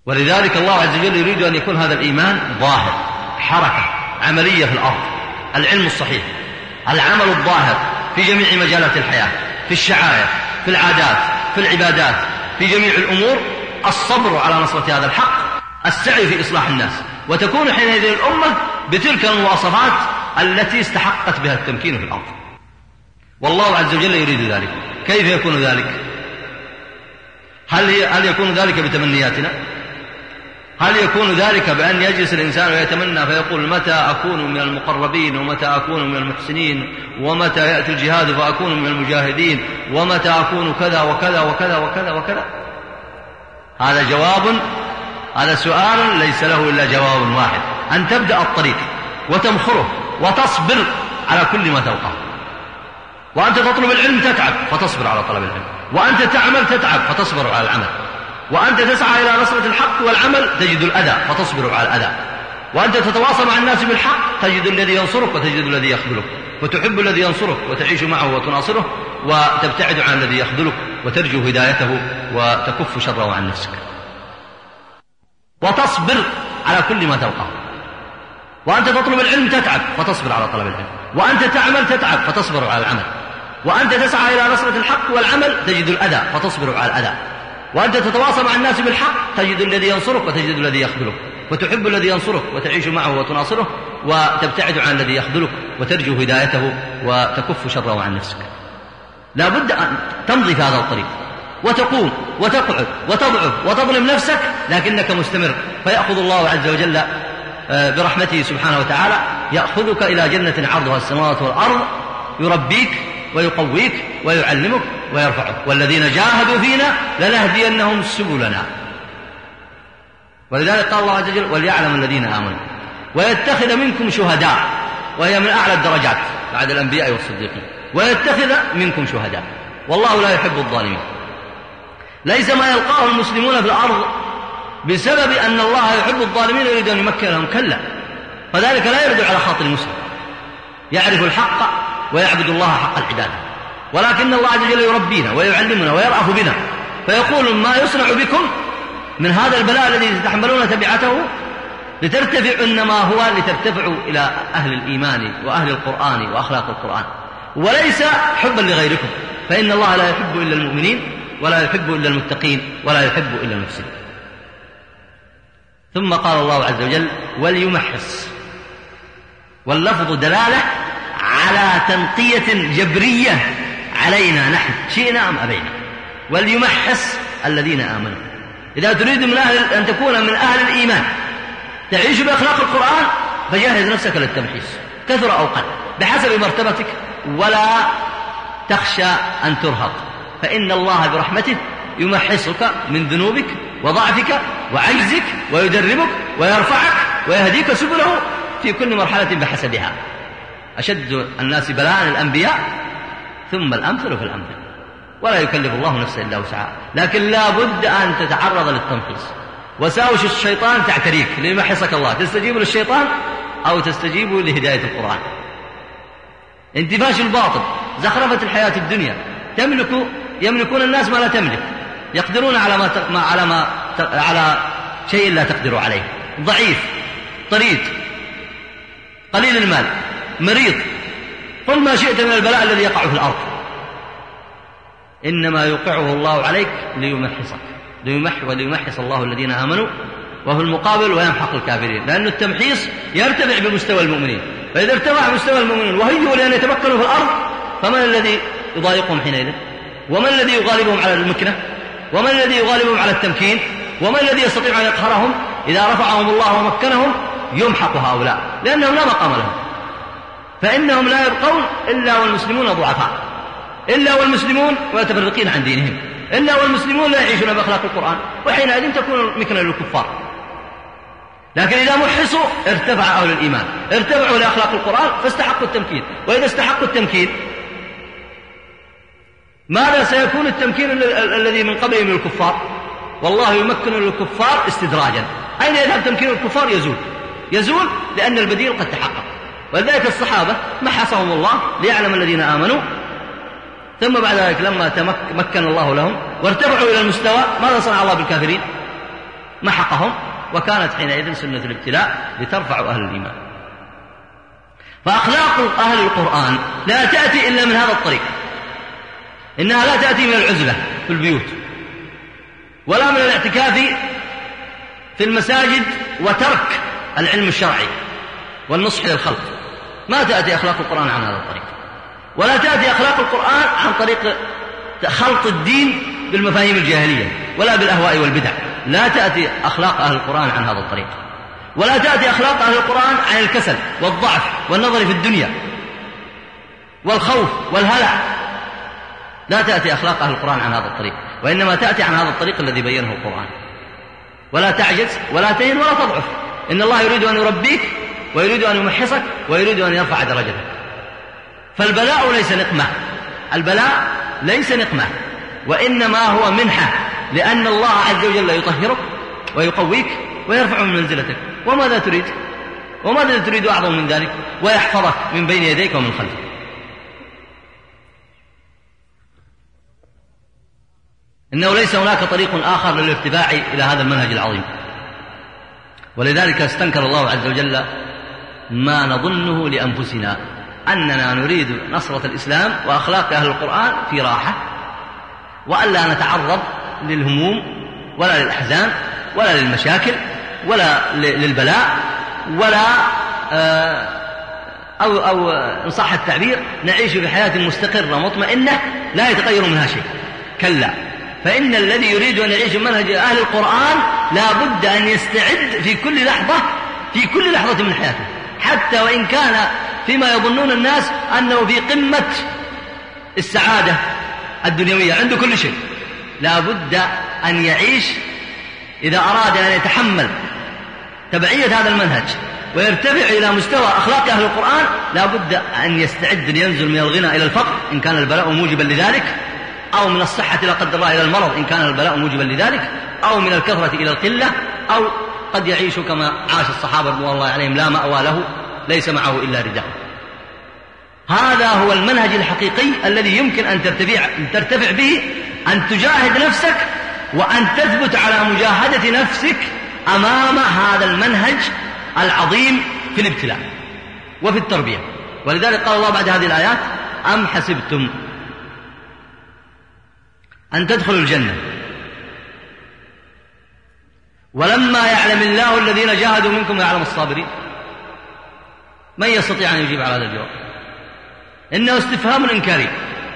ولذلك الله عز وجل يريد أن يكون هذا الإيمان ظاهر، حركة عملية في الأرض، العلم الصحيح، العمل الظاهر في جميع مجالات الحياة، في الشعائر، في العادات، في العبادات، في جميع الأمور، الصبر على نصرة هذا الحق، السعي في إصلاح الناس، وتكون حينئذ الأمة بتلك المواصفات التي استحقت بها التمكين في الأرض. والله عز وجل يريد ذلك. كيف يكون ذلك؟ هل يكون ذلك بتمنياتنا؟ هل يكون ذلك بأن يجلس الإنسان ويتمنى فيقول متى أكون من المقربين، ومتى أكون من المحسنين، ومتى يأتي الجهاد فأكون من المجاهدين، ومتى أكون كذا وكذا وكذا وكذا وكذا؟ هذا سؤال ليس له إلا جواب واحد: أن تبدأ الطريق وتمخره وتصبر على كل ما تلقاه. وأنت تطلب العلم تتعب فتصبر على طلب العلم، وأنت تعمل تتعب فتصبر على العمل، وأنت تسعى إلى نصرة الحق والعمل تجد الأذى فتصبر على الأذى، وأنت تتواصل مع الناس بالحق تجد الذي ينصرك وتجد الذي يخذلك، وتحب الذي ينصرك وتعيش معه وتناصره، وتبتعد عن الذي يخذلك وترجو هدايته وتكف شره عن نفسك. وتصبر على كل ما تلقاه. وأنت تطلب العلم تتعب فتصبر على طلب العلم، وأنت تعمل تتعب فتصبر على العمل، وأنت تسعى إلى نصرة الحق والعمل تجد الأذى فتصبر على الأذى، وأنت تتواصل مع الناس بالحق تجد الذي ينصرك وتجد الذي يخذلك، وتحب الذي ينصرك وتعيش معه وتناصره، وتبتعد عن الذي يخذلك وترجو هدايته وتكف شره عن نفسك. لا بد أن تمضي في هذا الطريق وتقوم وتقعد وتضعف وتظلم نفسك، لكنك مستمر، فيأخذ الله عز وجل برحمته سبحانه وتعالى يأخذك إلى جنة عرضها السماوات والأرض، يربيك ويقويك ويعلمك ويرفعك. والذين جاهدوا فينا لنهدينهم سبلنا. ولذلك قال الله عز وجل: وليعلم الذين آمنوا ويتخذ منكم شهداء، وهي من أعلى الدرجات بعد الأنبياء والصديقين، ويتخذ منكم شهداء، والله لا يحب الظالمين. ليس ما يلقاه المسلمون في الأرض بسبب أن الله يحب الظالمين ويريد أن يمكن لهم، كلا، فذلك لا يرد على خاطر المسلم، يعرف الحق ويعبد الله حق العبادة، ولكن الله عز وجل يربينا ويعلمنا ويرأف بنا، فيقول: ما يصنع بكم من هذا البلاء الذي تتحملون تبعته لترتفعوا، إنما هو لترتفعوا إلى أهل الإيمان وأهل القرآن وأخلاق القرآن، وليس حبا لغيركم، فإن الله لا يحب إلا المؤمنين، ولا يحب إلا المتقين، ولا يحب إلا المفسدين. ثم قال الله عز وجل: وليمحص، واللفظ دلالة على تنقية جبرية علينا نحن شئنا أم أبينا. وليمحص الذين آمنوا. إذا تريد أن تكون من أهل الإيمان تعيش بأخلاق القرآن فجهز نفسك للتمحيص، كثر أو قل بحسب مرتبتك، ولا تخشى أن ترهق، فإن الله برحمته يمحصك من ذنوبك وضعفك وعجزك، ويدربك ويرفعك ويهديك سبله في كل مرحلة بحسبها. أشد الناس بلاء الأنبياء، ثم الأمثل في الأمثل، ولا يكلف الله نفسا إلا وسعها، لكن لا بد أن تتعرض للتمحيص. وساوش الشيطان تعتريك ليمحصك الله، تستجيب للشيطان أو تستجيب لهداية القرآن. انتفاش الباطل، زخرفة الحياة الدنيا، يملكون الناس ما لا تملك، يقدرون على شيء لا تقدر عليه، ضعيف، طريد، قليل المال، مريض، قل ما شئت من البلاء الذي يقع في الأرض، إنما يوقعه الله عليك ليمحصك، وليمحص الله الذين آمنوا، وفي المقابل ويمحق الكافرين، لأن التمحيص يرتفع بمستوى المؤمنين، فإذا ارتفع مستوى المؤمنين وهيوا لأن يتمكنوا في الأرض، فمن الذي يضايقهم حينئذ؟ ومن الذي يغالبهم على المكنة؟ ومن الذي يغالبهم على التمكين؟ ومن الذي يستطيع أن يقهرهم؟ إذا رفعهم الله ومكنهم يمحق هؤلاء، لأنهم لا مقام لهم، فإنهم لا يبقون إلا والمسلمون ضعفاء، إلا والمسلمون متفرقين عن دينهم، إلا والمسلمون لا يعيشون بأخلاق القرآن، وحينئذ تكون مكنة للكفار. لكن إذا محصوا ارتفع أهل الإيمان، ارتفعوا لأخلاق القرآن فاستحقوا التمكين. وإذا استحقوا التمكين ماذا سيكون التمكين الذي من قبلهم للكفار؟ والله يمكن للكفار استدراجا. أين يذهب تمكين الكفار؟ يزول لأن البديل قد تحقق. ولذلك الصحابة محصهم الله ليعلم الذين آمنوا، ثم بعد ذلك لما مكن الله لهم وارتفعوا إلى المستوى، ماذا صنع الله بالكافرين؟ محقهم، وكانت حينئذ سنة الابتلاء لترفع أهل الإيمان. فأخلاق أهل القرآن لا تأتي إلا من هذا الطريق، إنها لا تأتي من العزلة في البيوت، ولا من الاعتكاف في المساجد وترك العلم الشرعي والنصح للخلق. ما تأتي أخلاق القرآن عن هذا الطريق، ولا تأتي أخلاق القرآن عن طريق خلط الدين بالمفاهيم الجاهلية ولا بالأهواء والبدع. لا تأتي أخلاق أهل القرآن عن هذا الطريق، ولا تأتي أخلاق أهل القرآن عن الكسل والضعف والنظر في الدنيا والخوف والهلع. لا تأتي أخلاق أهل القرآن عن هذا الطريق، وإنما تأتي عن هذا الطريق الذي بينه القرآن. ولا تعجز ولا تهن ولا تضعف، إن الله يريد أن يربيك ويريد أن يمحصك ويريد أن يرفع درجتك. فالبلاء ليس نقمة، البلاء ليس نقمة، وإنما هو منحة، لأن الله عز وجل يطهرك ويقويك ويرفع من منزلتك. وماذا تريد؟ وماذا تريد أعظم من ذلك؟ ويحفظك من بين يديك ومن خلفك. إنه ليس هناك طريق آخر للارتفاع إلى هذا المنهج العظيم. ولذلك استنكر الله عز وجل ما نظنه لأنفسنا، أننا نريد نصرة الإسلام وأخلاق أهل القرآن في راحة، وألا نتعرض للهموم ولا للأحزان ولا للمشاكل ولا للبلاء، ولا أو إن صح التعبير نعيش بحياة مستقرة مطمئنة لا يتغير منها شيء. كلا، فإن الذي يريد أن يعيش منهج أهل القرآن لا بد أن يستعد في كل لحظة من حياته، حتى وإن كان فيما يظنون الناس أنه في قمة السعادة الدنيوية عنده كل شيء. لا بد أن يعيش، إذا أراد أن يتحمل تبعية هذا المنهج ويرتفع إلى مستوى أخلاق أهل القرآن، لا بد أن يستعد لينزل من الغنى إلى الفقر إن كان البلاء موجبا لذلك، أو من الصحة لا قدر الله إلى المرض إن كان البلاء موجبا لذلك، أو من الكثرة إلى القلة، أو قد يعيش كما عاش الصحابة رضوان الله عليهم لا مأوى له ليس معه إلا رداء. هذا هو المنهج الحقيقي الذي يمكن أن ترتفع به، أن تجاهد نفسك وأن تثبت على مجاهدة نفسك أمام هذا المنهج العظيم في الابتلاء وفي التربية. ولذلك قال الله بعد هذه الآيات: أم حسبتم أن تدخلوا الجنة ولما يعلم الله الذين جاهدوا منكم ويعلم الصابرين. من يستطيع أن يجيب على هذا الجواب؟ إنه استفهام إنكاري.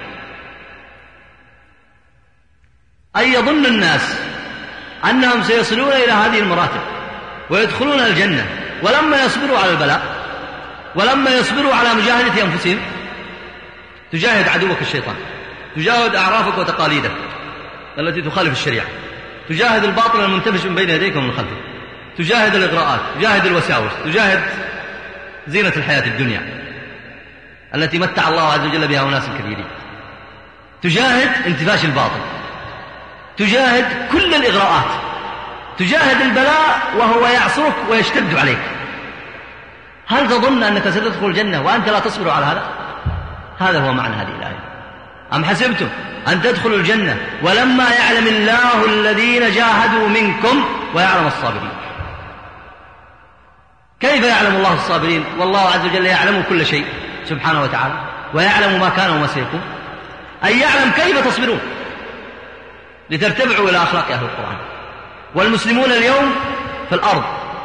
أي يظن الناس أنهم سيصلون إلى هذه المراتب ويدخلون الجنة ولما يصبروا على البلاء ولما يصبروا على مجاهدة أنفسهم. تجاهد عدوك الشيطان، تجاهد أعرافك وتقاليدك التي تخالف الشريعة، تجاهد الباطل المنتفش من بين يديك ومن خلفك، تجاهد الإغراءات، تجاهد الوساوس، تجاهد زينة الحياة الدنيا التي متع الله عز وجل بها أناس كثيرين، تجاهد انتفاش الباطل، تجاهد كل الإغراءات، تجاهد البلاء وهو يعصرك ويشتد عليك. هل تظن أنك ستدخل الجنة وأنت لا تصبر على هذا؟ هذا هو معنى هذه الآية: أم حسبتم أن تدخلوا الجنة ولما يعلم الله الذين جاهدوا منكم ويعلم الصابرين. كيف يعلم الله الصابرين والله عز وجل يعلم كل شيء سبحانه وتعالى ويعلم ما كان وما سيكون؟ أي يعلم كيف تصبرون لترتفعوا إلى أخلاق أهل القرآن. والمسلمون اليوم في الأرض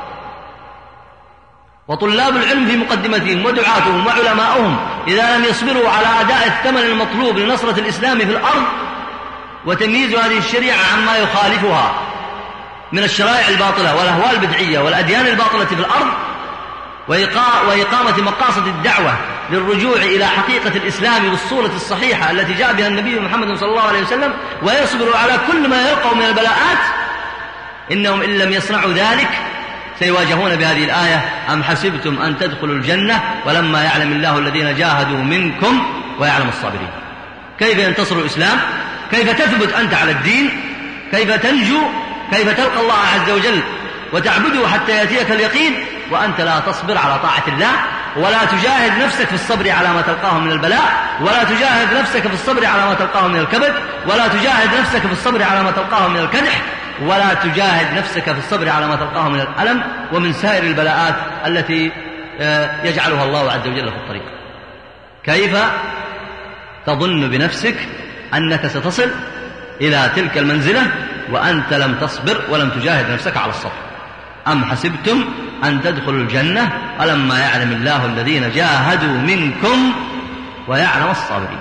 وطلاب العلم في مقدمتهم ودعاتهم وعلماؤهم إذا لم يصبروا على أداء الثمن المطلوب لنصرة الإسلام في الأرض وتمييز هذه الشريعة عما يخالفها من الشرائع الباطلة والأهواء البدعية والأديان الباطلة في الأرض، وإقامة مقاصد الدعوة للرجوع إلى حقيقة الإسلام بالصورة الصحيحة التي جاء بها النبي محمد صلى الله عليه وسلم، ويصبروا على كل ما يلقوا من البلاءات، إنهم إن لم يصنعوا ذلك سيواجهون بهذه الآية: أم حسبتم أن تدخلوا الجنة ولما يعلم الله الذين جاهدوا منكم ويعلم الصابرين. كيف ينتصر الإسلام؟ كيف تثبت أنت على الدين؟ كيف تنجو؟ كيف تلقى الله عز وجل وتعبده حتى يأتيك اليقين وأنت لا تصبر على طاعة الله، ولا تجاهد نفسك في الصبر على ما تلقاه من البلاء، ولا تجاهد نفسك في الصبر على ما تلقاه من الكبد، ولا تجاهد نفسك في الصبر على ما تلقاه من الكدح، ولا تجاهد نفسك في الصبر على ما تلقاه من الألم ومن سائر البلاءات التي يجعلها الله عز وجل في الطريق؟ كيف تظن بنفسك أنك ستصل إلى تلك المنزلة وأنت لم تصبر ولم تجاهد نفسك على الصبر؟ أم حسبتم أن تدخلوا الجنة ألما يعلم الله الذين جاهدوا منكم ويعلم الصابرين.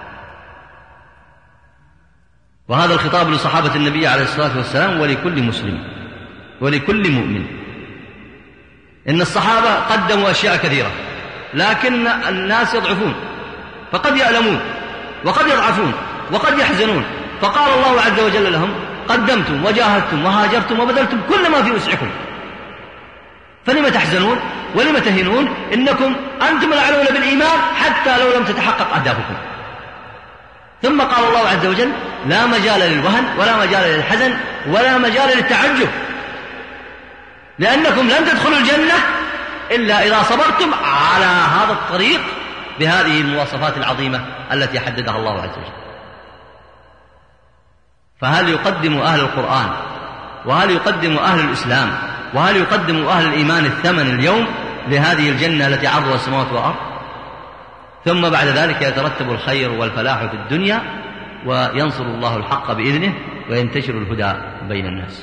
وهذا الخطاب لصحابة النبي عليه الصلاة والسلام ولكل مسلم ولكل مؤمن. إن الصحابة قدموا أشياء كثيرة، لكن الناس يضعفون، فقد يألمون وقد يضعفون وقد يحزنون، فقال الله عز وجل لهم: قدمتم وجاهدتم وهاجرتم وبذلتم كل ما في وسعكم، فلم تحزنون ولم تهنون؟ إنكم أنتم الأعلون بالإيمان حتى لو لم تتحقق أهدافكم. ثم قال الله عز وجل: لا مجال للوهن ولا مجال للحزن ولا مجال للتعجب، لأنكم لن تدخلوا الجنة إلا إذا صبرتم على هذا الطريق بهذه المواصفات العظيمة التي حددها الله عز وجل. فهل يقدم أهل القرآن وهل يقدم أهل الإسلام وهل يقدم أهل الإيمان الثمن اليوم لهذه الجنة التي عرضها السماوات والأرض؟ ثم بعد ذلك يترتب الخير والفلاح في الدنيا، وينصر الله الحق بإذنه وينتشر الهدى بين الناس.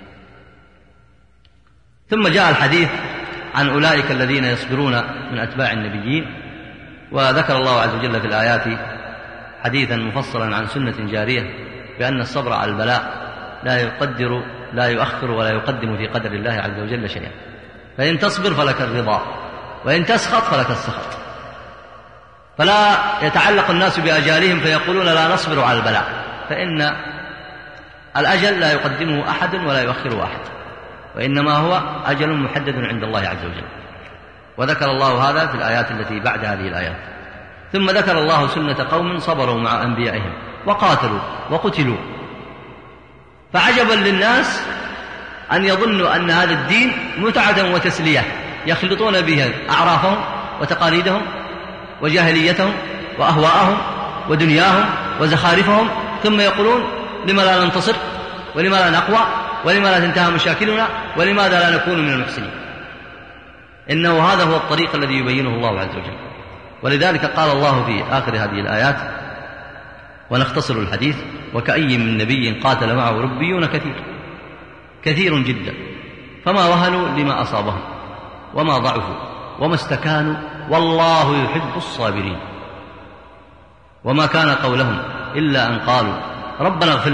ثم جاء الحديث عن أولئك الذين يصبرون من أتباع النبيين، وذكر الله عز وجل في الآيات حديثا مفصلا عن سنة جارية بأن الصبر على البلاء لا يؤخر ولا يقدم في قدر الله عز وجل شيئا. فإن تصبر فلك الرضا، وإن تسخط فلك السخط. فلا يتعلق الناس بأجالهم فيقولون لا نصبر على البلاء، فإن الأجل لا يقدمه أحد ولا يؤخره أحد، وإنما هو أجل محدد عند الله عز وجل. وذكر الله هذا في الآيات التي بعد هذه الآيات. ثم ذكر الله سنة قوم صبروا مع أنبيائهم وقاتلوا وقتلوا. فعجبا للناس أن يظنوا أن هذا الدين متعة وتسلية يخلطون بها أعرافهم وتقاليدهم وجاهليتهم وأهواءهم ودنياهم وزخارفهم، ثم يقولون: لما لا ننتصر ولما لا نقوى ولما لا تنتهى مشاكلنا ولماذا لا نكون من المحسنين؟ إنه هذا هو الطريق الذي يبينه الله عز وجل. ولذلك قال الله في آخر هذه الآيات، ونختصر الحديث: وكأي من نبي قاتل معه ربيون كثير جدا فما وهنوا لما أصابهم وما ضعفوا وما استكانوا والله يحب الصابرين. وما كان قولهم إلا أن قالوا ربنا اغفر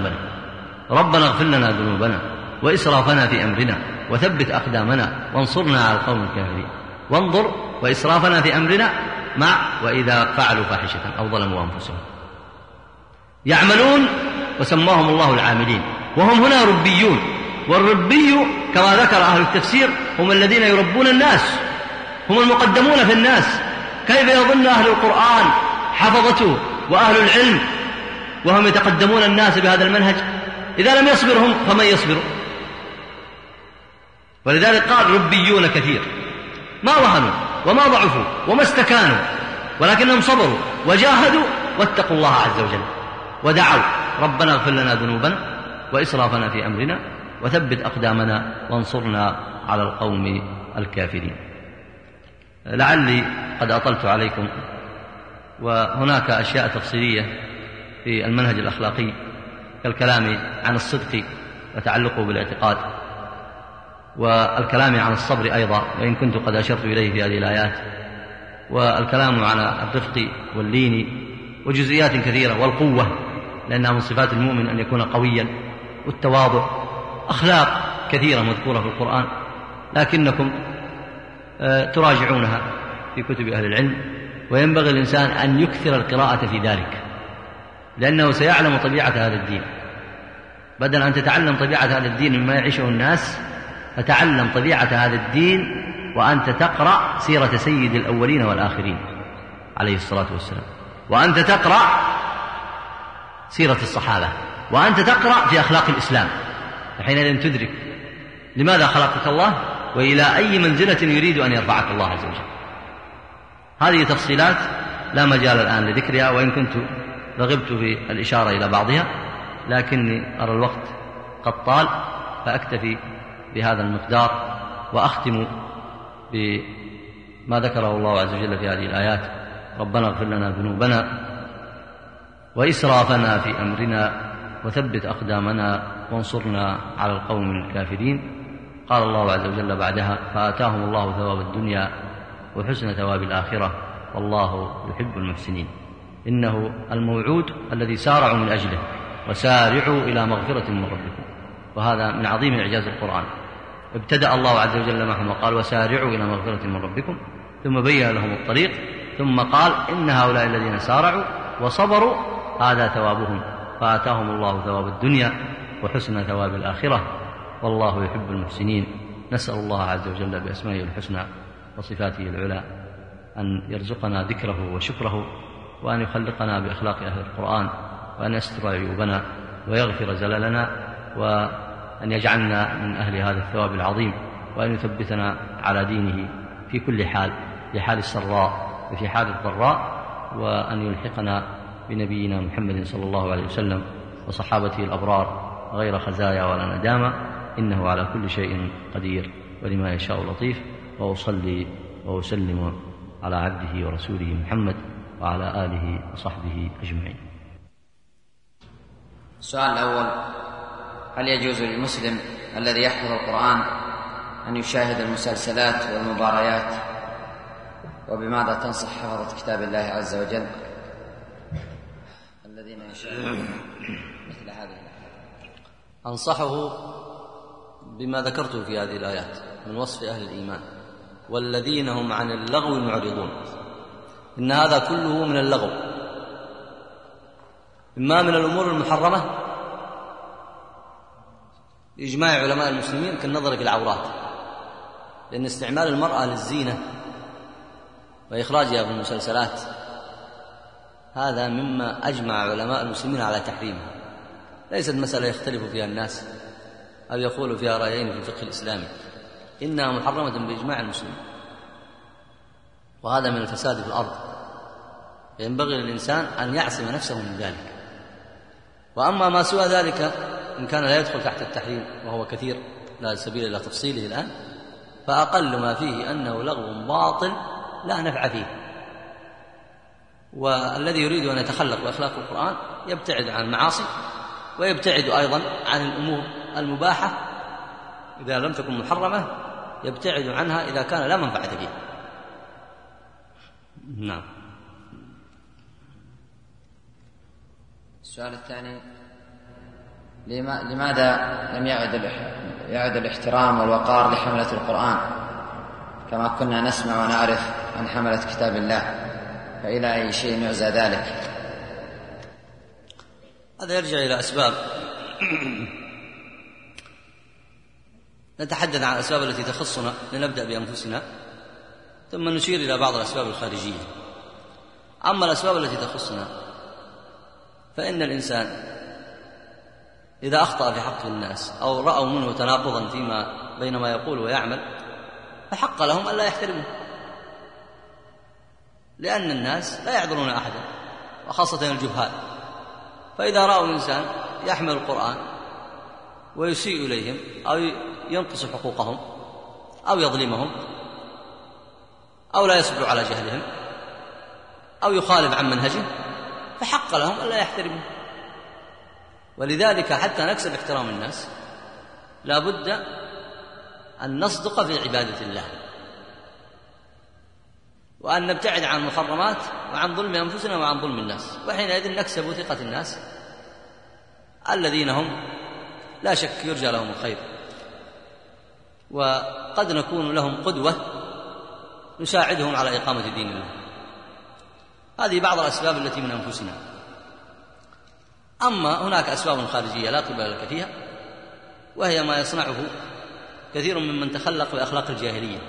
لنا ذنوبنا وإسرافنا في أمرنا وثبت أقدامنا وانصرنا على القوم الكافرين. وانظر: وإسرافنا في أمرنا مع وإذا فعلوا فاحشة أو ظلموا أنفسهم. يعملون وسماهم الله العاملين، وهم هنا ربيون. والربي كما ذكر أهل التفسير هم الذين يربون الناس، هم المقدمون في الناس. كيف يظن أهل القرآن حفظته وأهل العلم وهم يتقدمون الناس بهذا المنهج؟ إذا لم يصبرهم فمن يصبر؟ ولذلك قال ربيون كثير، ما وهنوا وما ضعفوا وما استكانوا، ولكنهم صبروا وجاهدوا واتقوا الله عز وجل ودعوا: ربنا اغفر لنا ذنوبنا وإسرافنا في أمرنا وثبت أقدامنا وانصرنا على القوم الكافرين. لعلي قد أطلت عليكم، وهناك أشياء تفصيلية في المنهج الأخلاقي كالكلام عن الصدق وتعلقه بالاعتقاد، والكلام عن الصبر أيضا وإن كنت قد أشرت إليه في هذه الآيات، والكلام عن الرفق واللين وجزئيات كثيرة، والقوة لأنها من صفات المؤمن أن يكون قويا، والتواضع، أخلاق كثيرة مذكورة في القرآن لكنكم تراجعونها في كتب أهل العلم، وينبغي الإنسان أن يكثر القراءة في ذلك، لأنه سيعلم طبيعة هذا الدين. بدل أن تتعلم طبيعة هذا الدين مما يعيشه الناس، فتعلم طبيعة هذا الدين وأنت تقرأ سيرة سيد الأولين والآخرين عليه الصلاة والسلام، وأنت تقرأ سيرة الصحابة، وأنت تقرأ في أخلاق الإسلام، حينئذ تدرك لماذا خلقك الله وإلى أي منزلة يريد أن يرفعك الله عز وجل. هذه تفصيلات لا مجال الآن لذكرها، وإن كنت رغبت في الإشارة إلى بعضها، لكني أرى الوقت قد طال، فأكتفي بهذا المقدار وأختم بما ذكره الله عز وجل في هذه الآيات: ربنا اغفر لنا ذنوبنا وإسرافنا في أمرنا وثبت أقدامنا وانصرنا على القوم الكافرين. قال الله عز وجل بعدها: فآتاهم الله ثواب الدنيا وحسن ثواب الآخرة والله يحب المحسنين. إنه الموعود الذي سارعوا من أجله، وسارعوا إلى مغفرة من ربكم. وهذا من عظيم إعجاز القرآن. ابتدأ الله عز وجل معهم وقال: وسارعوا إلى مغفرة من ربكم، ثم بين لهم الطريق، ثم قال: إن هؤلاء الذين سارعوا وصبروا هذا ثوابهم، فآتاهم الله ثواب الدنيا وحسن ثواب الآخرة والله يحب المحسنين. نسأل الله عز وجل بأسمائه الحسنى وصفاته العلى أن يرزقنا ذكره وشكره، وأن يخلقنا بأخلاق أهل القرآن، وأن يستر عيوبنا ويغفر زللنا، وأن يجعلنا من أهل هذا الثواب العظيم، وأن يثبتنا على دينه في كل حال، في حال السراء وفي حال الضراء، وأن يلحقنا بنبينا محمد صلى الله عليه وسلم وصحابته الأبرار غير خزايا ولا ندامة، إنه على كل شيء قدير ولما يشاء لطيف. وأصلي وأسلم على عبده ورسوله محمد وعلى آله وصحبه أجمعين. السؤال الأول: هل يجوز للمسلم الذي يحفظ القرآن أن يشاهد المسلسلات والمباريات؟ وبماذا تنصح حفظة كتاب الله عز وجل الذين يشاهدون مثل هذه الآيات؟ أنصحه بما ذكرته في هذه الآيات من وصف أهل الإيمان: والذين هم عن اللغو معرضون. إن هذا كله من اللغو، إما من الأمور المحرمة بإجماع علماء المسلمين كالنظر في العورات، لأن استعمال المرأة للزينة وإخراجها في المسلسلات هذا مما أجمع علماء المسلمين على تحريمه. ليست مسألة يختلف فيها الناس أو يقول فيها رأيين في الفقه الإسلامي، إنها محرمة بإجماع المسلمين، وهذا من الفساد في الأرض، ينبغي للإنسان أن يعصم نفسه من ذلك. وأما ما سوى ذلك إن كان لا يدخل تحت التحريم وهو كثير لا سبيل إلى تفصيله الآن، فأقل ما فيه أنه لغو باطل لا نفع فيه. والذي يريد أن يتخلق بأخلاق القرآن يبتعد عن المعاصي، ويبتعد أيضا عن الأمور المباحة إذا لم تكن محرمة، يبتعد عنها إذا كان لا منفعة فيها. نعم. السؤال الثاني: لماذا لم يعد الاحترام والوقار لحملة القرآن كما كنا نسمع ونعرف عن حملة كتاب الله؟ فإلى أي شيء يعزى ذلك؟ هذا يرجع إلى أسباب. نتحدث عن الأسباب التي تخصنا، لنبدأ بأنفسنا ثم نشير إلى بعض الأسباب الخارجية. أما الأسباب التي تخصنا فإن الإنسان إذا أخطأ في حق الناس أو رأوا منه تناقضا فيما بين ما يقول ويعمل، فحق لهم ألا يحترموه، لأن الناس لا يعذرون أحدا وخاصة الجهال. فإذا رأوا إنسان يحمل القرآن ويسيء إليهم أو ينقص حقوقهم أو يظلمهم أو لا يصبر على جهلهم أو يخالف عن منهجه، فحق لهم ألا يحترموه. ولذلك حتى نكسب احترام الناس لا بد أن نصدق في عبادة الله، وأن نبتعد عن المحرمات وعن ظلم أنفسنا وعن ظلم الناس، وحينئذ نكسب ثقة الناس الذين هم لا شك يرجى لهم الخير، وقد نكون لهم قدوة نساعدهم على إقامة دين الله. هذه بعض الأسباب التي من أنفسنا. أما هناك أسباب خارجية لا قبل لك فيها، وهي ما يصنعه كثير ممن تخلق بأخلاق الجاهلية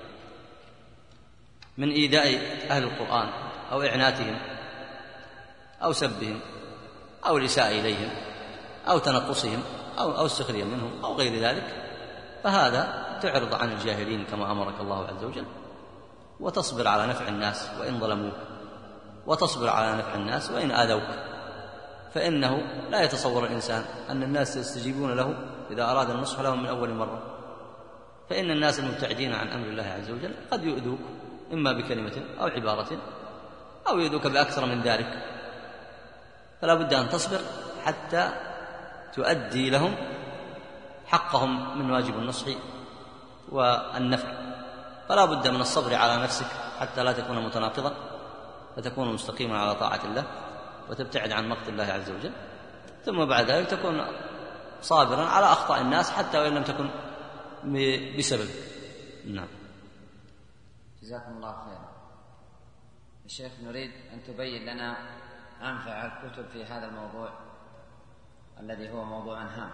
من إيذاء أهل القرآن أو إعناتهم أو سبهم أو الإساءة إليهم أو تنقصهم أو السخرية منهم أو غير ذلك. فهذا تعرض عن الجاهلين كما أمرك الله عز وجل، وتصبر على نفع الناس وإن ظلموك، وتصبر على نفع الناس وإن آذوك. فإنه لا يتصور الإنسان أن الناس يستجيبون له إذا أراد النصح لهم من أول مرة، فإن الناس المبتعدين عن أمر الله عز وجل قد يؤذوك إما بكلمة أو عبارة أو يؤذوك بأكثر من ذلك، فلا بد أن تصبر حتى تؤدي لهم حقهم من واجب النصح والنفع. فلا بد من الصبر على نفسك حتى لا تكون متناقضا، فتكون مستقيما على طاعة الله وتبتعد عن مقت الله عز وجل، ثم بعد ذلك تكون صابرا على أخطاء الناس حتى وإن لم تكن بسبب. نعم. جزاكم الله خيرا. الشيخ نريد أن تبين لنا أنفع الكتب في هذا الموضوع الذي هو موضوع هام.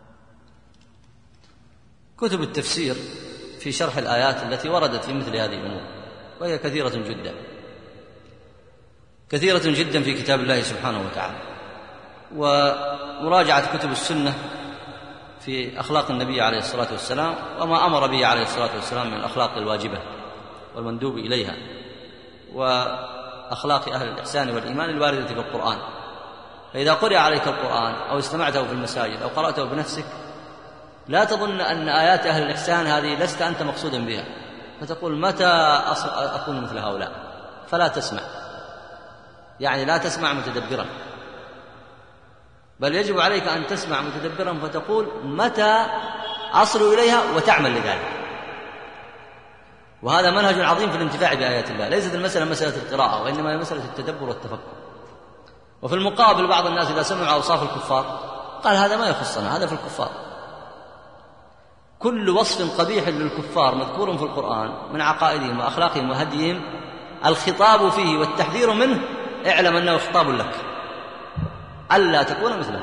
كتب التفسير في شرح الآيات التي وردت في مثل هذه الأمور، وهي كثيرة جدا كثيرة جدا في كتاب الله سبحانه وتعالى، ومراجعة كتب السنة في أخلاق النبي عليه الصلاة والسلام وما أمر به عليه الصلاة والسلام من الأخلاق الواجبة والمندوب إليها، وأخلاق أهل الإحسان والإيمان الواردة في القرآن. فإذا قرأ عليك القرآن أو استمعته في المساجد أو قرأته بنفسك لا تظن أن آيات أهل الإحسان هذه لست أنت مقصودا بها، فتقول متى أكون مثل هؤلاء، فلا تسمع، يعني لا تسمع متدبرا، بل يجب عليك أن تسمع متدبرا فتقول متى أصل إليها وتعمل لذلك. وهذا منهج عظيم في الانتفاع بآيات الله، ليست المسألة مسألة القراءة، وإنما هي مسألة التدبر والتفكر. وفي المقابل بعض الناس إذا سمعوا أوصاف الكفار قال هذا ما يخصنا، هذا في الكفار. كل وصف قبيح للكفار مذكور في القرآن من عقائدهم وأخلاقهم وهديهم الخطاب فيه والتحذير منه اعلم أنه خطاب لك ألا تكون مثله.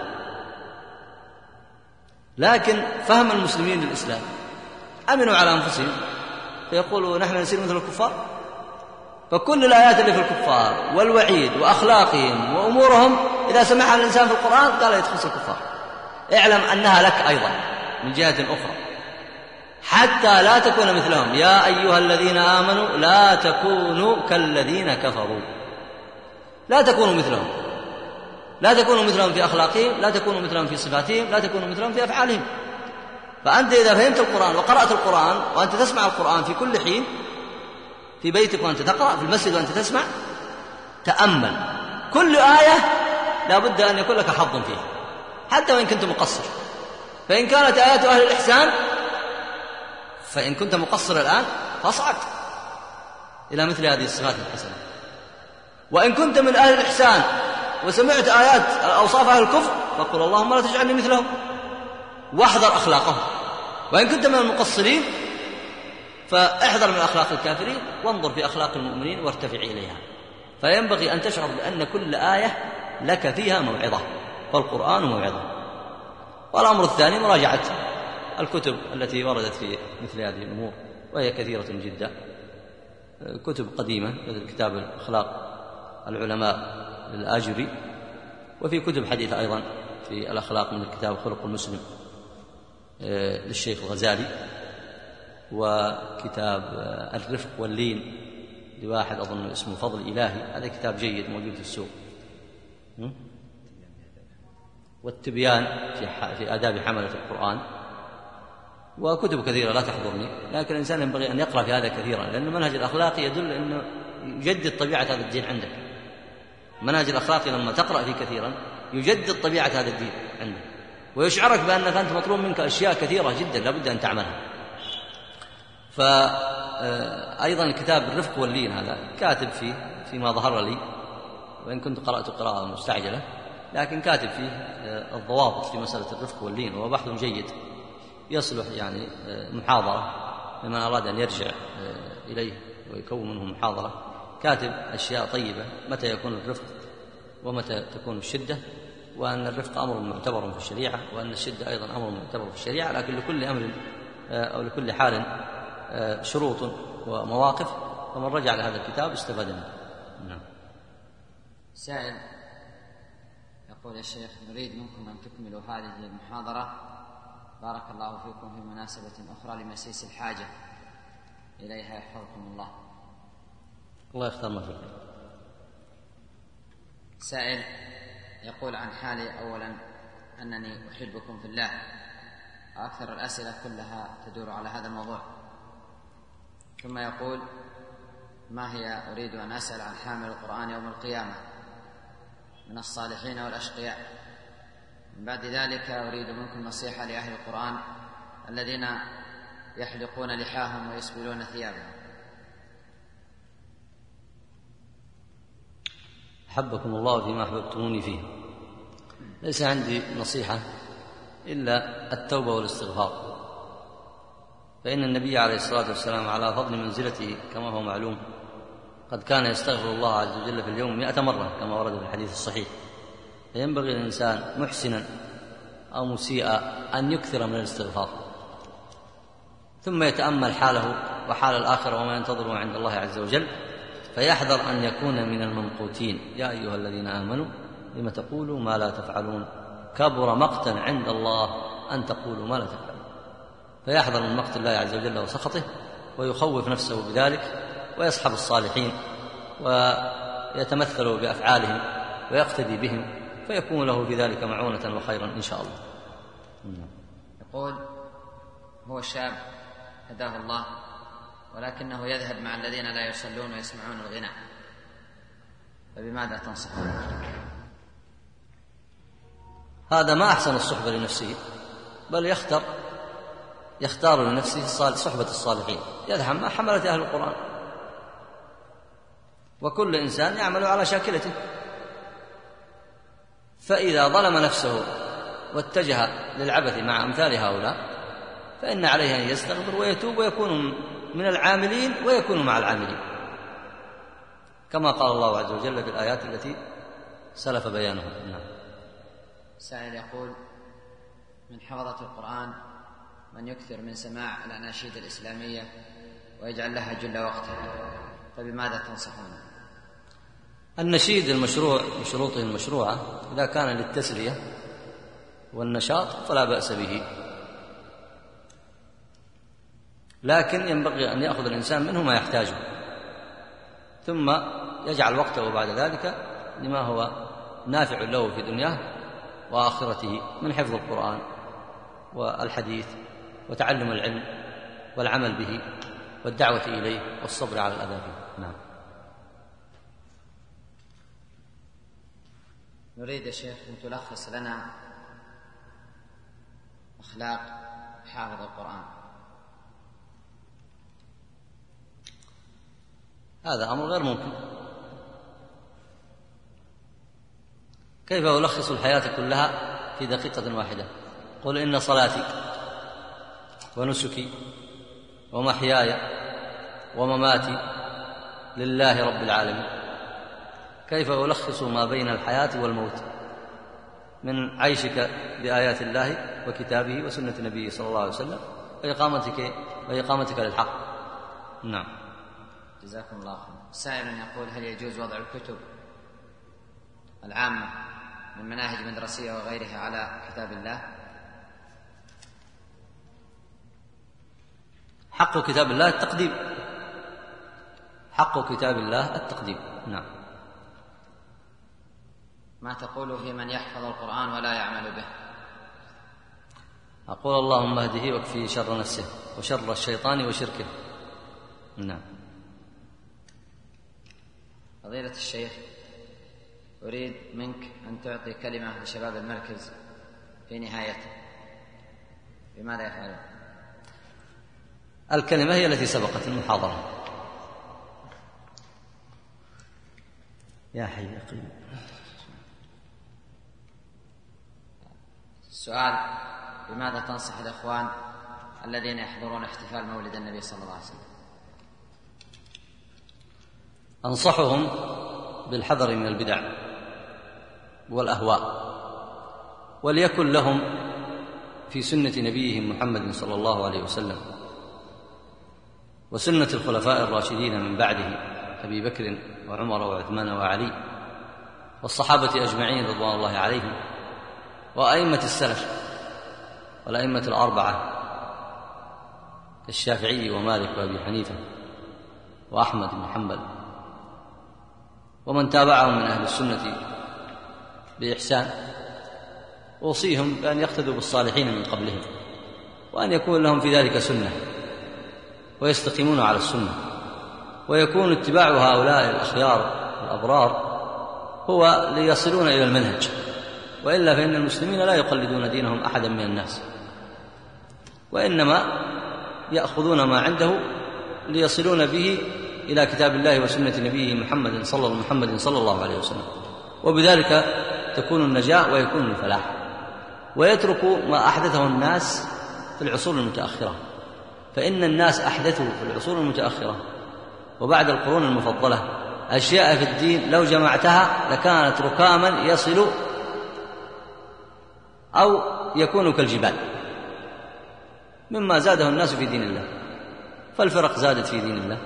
لكن فهم المسلمين للإسلام أمنوا على أنفسهم فيقولوا نحن نسير مثل الكفار، فكل الآيات اللي في الكفار والوعيد وأخلاقهم وأمورهم إذا سمعها الإنسان في القرآن قال يتخص الكفار، اعلم أنها لك أيضا من جهة أخرى حتى لا تكون مثلهم. يا أيها الذين آمنوا لا تكونوا كالذين كفروا، لا تكونوا مثلهم، لا تكونوا مثلهم في أخلاقهم، لا تكونوا مثلهم في صفاتهم، لا تكونوا مثلهم في أفعالهم. فأنت إذا فهمت القرآن وقرأت القرآن وأنت تسمع القرآن في كل حين في بيتك وأنت تقرأ، في المسجد وأنت تسمع، تأمل كل آية لا بد أن يكون لك حظ فيها حتى وإن كنت مقصر. فإن كانت آيات أهل الإحسان فإن كنت مقصر الآن فاصعد إلى مثل هذه الصفات الحسنة، وإن كنت من أهل الإحسان وسمعت آيات أوصاف أهل الكفر فقل اللهم لا تجعلني مثلهم واحذر أخلاقهم. وإن كنت من المقصرين فاحذر من أخلاق الكافرين وانظر في أخلاق المؤمنين وارتفع إليها. فينبغي أن تشعر بأن كل آية لك فيها موعظة، فالقرآن موعظة. والأمر الثاني مراجعة الكتب التي وردت في مثل هذه الأمور، وهي كثيرة جدا، كتب قديمة مثل كتاب الأخلاق العلماء للآجري، وفي كتب حديثة أيضا في الأخلاق من كتاب خلق المسلم للشيخ الغزالي، وكتاب الرفق واللين لواحد أظن اسمه فضل إلهي، هذا كتاب جيد موجود في السوق، والتبيان في آداب حملة القرآن، وكتب كثيرة لا تحضرني، لكن الإنسان ينبغي أن يقرأ في هذا كثيرا، لأن المنهج الأخلاقي يدل أنه يجدد طبيعة هذا الدين عندك. المنهج الأخلاقي لما تقرأ فيه كثيرا يجدد طبيعة هذا الدين عندك، ويشعرك بأنك أنت مطلوب منك أشياء كثيرة جدا لابد أن تعملها. فأيضا كتاب الرفق واللين هذا كاتب فيه فيما ظهر لي، وإن كنت قرأت قراءة مستعجلة، لكن كاتب فيه الضوابط في مسألة الرفق واللين، وهو بحث جيد يصلح يعني محاضرة لمن أراد أن يرجع إليه ويكون منه محاضرة. كاتب أشياء طيبة، متى يكون الرفق ومتى تكون الشدة، وأن الرفق أمر معتبر في الشريعة، وأن الشدة أيضا أمر معتبر في الشريعة، لكن لكل أمر أو لكل حال شروط ومواقف، فمن رجع لهذا الكتاب استفاد منه. نعم. سائل يقول: يا شيخ نريد منكم أن تكملوا هذه المحاضرة بارك الله فيكم في مناسبة أخرى لمسيس الحاجة إليها يحفظكم الله. الله يختار ما فيك. سائل: يقول عن حالي أولا أنني أحبكم في الله، وأكثر الأسئلة كلها تدور على هذا الموضوع. ثم يقول: ما هي أريد أن أسأل عن حامل القرآن يوم القيامة من الصالحين والأشقياء. من بعد ذلك أريد منكم نصيحة لأهل القرآن الذين يحلقون لحاهم ويسبلون ثيابهم. أحبكم الله فيما أحببتموني فيه. ليس عندي نصيحة إلا التوبة والاستغفار، فإن النبي عليه الصلاة والسلام على فضل منزلته كما هو معلوم قد كان يستغفر الله عز وجل في اليوم 100 مرة كما ورد في الحديث الصحيح. فينبغي الإنسان محسنا أو مسيئا أن يكثر من الاستغفار، ثم يتأمل حاله وحال الآخرة وما ينتظره عند الله عز وجل، فيحذر أن يكون من الممقوتين. يا أيها الذين آمنوا لم تقولوا ما لا تفعلون، كبر مقتا عند الله أن تقولوا ما لا تفعلون. فيحذر من مقت الله عز وجل وسخطه، ويخوف نفسه بذلك، ويصحب الصالحين ويتمثل بأفعالهم ويقتدي بهم، فيكون له في ذلك معونة وخيرا إن شاء الله. يقول: هو شاب هداه الله، ولكنه يذهب مع الذين لا يصلون ويسمعون الغناء، فبماذا تنصحون؟ هذا ما أحسن الصحبة لنفسه، بل يختار لنفسه صحبة الصالحين، يذهب مع حملة أهل القرآن، وكل إنسان يعمل على شاكلته. فإذا ظلم نفسه واتجه للعبث مع أمثال هؤلاء فإن عليه أن يستغفر ويتوب ويكون من العاملين ويكون مع العاملين، كما قال الله عز وجل في الآيات التي سلف بيانها. نعم. سائل يقول: من حفظة القرآن من يكثر من سماع الأناشيد الإسلامية ويجعل لها جل وقته، فبماذا تنصحون؟ النشيد المشروع بشروطه المشروعة إذا كان للتسلية والنشاط فلا بأس به، لكن ينبغي أن يأخذ الإنسان منه ما يحتاجه، ثم يجعل وقته بعد ذلك لما هو نافع له في دنياه وآخرته من حفظ القرآن والحديث وتعلم العلم والعمل به والدعوة إليه والصبر على الأذى فيه. نعم. نريد يا شيخ أن تلخص لنا أخلاق حافظ القرآن. هذا أمر غير ممكن. كيف ألخص الحياة كلها في دقيقة واحدة؟ قل إن صلاتي ونسكي ومحياي ومماتي لله رب العالمين. كيف ألخص ما بين الحياة والموت من عيشك بآيات الله وكتابه وسنة نبيه صلى الله عليه وسلم وإقامتك للحق؟ نعم. جزاكم الله خير. سائل يقول: هل يجوز وضع الكتب العامة من مناهج مدرسية وغيرها على كتاب الله؟ حق كتاب الله التقديم، حق كتاب الله التقديم. نعم. ما تقول في من يحفظ القرآن ولا يعمل به؟ أقول: اللهم اهده واكفيه شر نفسه وشر الشيطان وشركه. نعم. فضيلة الشيخ، أريد منك أن تعطي كلمة لشباب المركز في نهايته، بماذا يفعلون؟ الكلمة هي التي سبقت المحاضرة. يا حي يا قيوم. السؤال: بماذا تنصح الإخوان الذين يحضرون احتفال مولد النبي صلى الله عليه وسلم؟ أنصحهم بالحذر من البدع والأهواء، وليكن لهم في سنة نبيهم محمد صلى الله عليه وسلم وسنة الخلفاء الراشدين من بعده أبي بكر وعمر وعثمان وعلي والصحابة أجمعين رضوان الله عليهم وأئمة السلف والأئمة الأربعة كالشافعي ومالك وأبي حنيفة وأحمد بن حنبل ومن تابعهم من أهل السنة بإحسان، أوصيهم بأن يقتدوا بالصالحين من قبلهم، وأن يكون لهم في ذلك سنة ويستقيمون على السنة، ويكون اتباع هؤلاء الأخيار الأبرار هو ليصلون إلى المنهج، وإلا فإن المسلمين لا يقلدون دينهم أحدا من الناس، وإنما يأخذون ما عنده ليصلون به إلى كتاب الله وسنة نبيه محمد صلى الله عليه وسلم، وبذلك تكون النجاة ويكون الفلاح، ويتركوا ما أحدثه الناس في العصور المتأخرة، فإن الناس أحدثوا في العصور المتأخرة وبعد القرون المفضلة أشياء في الدين لو جمعتها لكانت ركاما يصل أو يكون كالجبال مما زاده الناس في دين الله. فالفرق زادت في دين الله،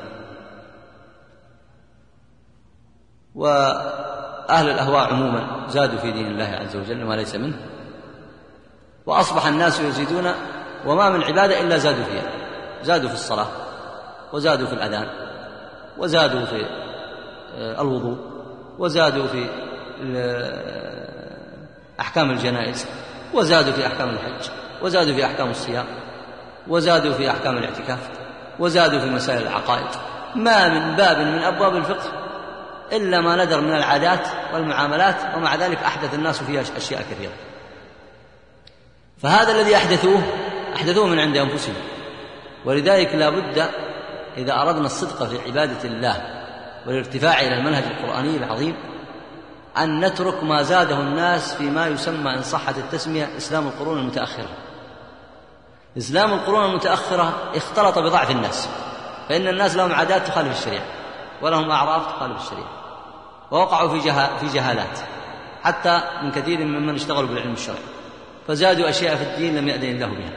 وأهل الأهواء عموما زادوا في دين الله عز وجل ما ليس منه، وأصبح الناس يزيدون وما من عبادة إلا زادوا فيها، زادوا في الصلاة، وزادوا في الأذان، وزادوا في الوضوء، وزادوا في أحكام الجنائز، وزادوا في أحكام الحج، وزادوا في أحكام الصيام، وزادوا في أحكام الاعتكاف، وزادوا في مسائل العقائد. ما من باب من أبواب الفقه إلا ما ندر من العادات والمعاملات، ومع ذلك أحدث الناس فيها أشياء كثيرة. فهذا الذي أحدثوه من عند أنفسهم، ولذلك لا بد إذا أردنا الصدق في عبادة الله والارتفاع إلى المنهج القرآني العظيم أن نترك ما زاده الناس فيما يسمى إن صحت التسمية إسلام القرون المتأخرة. إسلام القرون المتأخرة اختلط بضعف الناس، فإن الناس لهم عادات تخالف الشريعة ولهم أعراف تخالف الشريعة، ووقعوا في جهالات حتى من كثير ممن اشتغلوا بالعلم الشرعي، فزادوا أشياء في الدين لم يأذن الله بها،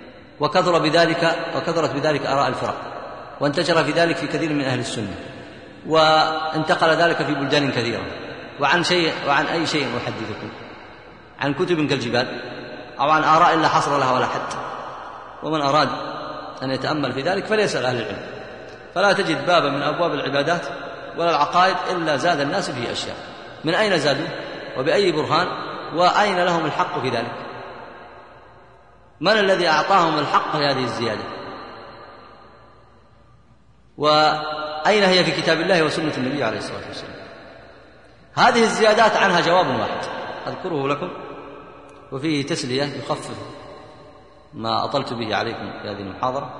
وكثرت بذلك آراء الفرق، وانتشر في ذلك في كثير من أهل السنة، وانتقل ذلك في بلدان كثيرة. وعن أي شيء أحدثكم؟ عن كتب كالجبال، أو عن آراء لا حصر لها ولا حد. ومن أراد أن يتأمل في ذلك فليسأل أهل العلم، فلا تجد بابا من أبواب العبادات ولا العقائد إلا زاد الناس فيه أشياء. من أين زادوا؟ وبأي برهان؟ وأين لهم الحق في ذلك؟ من الذي أعطاهم الحق في هذه الزيادة؟ وأين هي في كتاب الله وسنة النبي عليه الصلاة والسلام؟ هذه الزيادات عنها جواب واحد أذكره لكم وفيه تسلية يخفف ما أطلت به عليكم في هذه المحاضرة.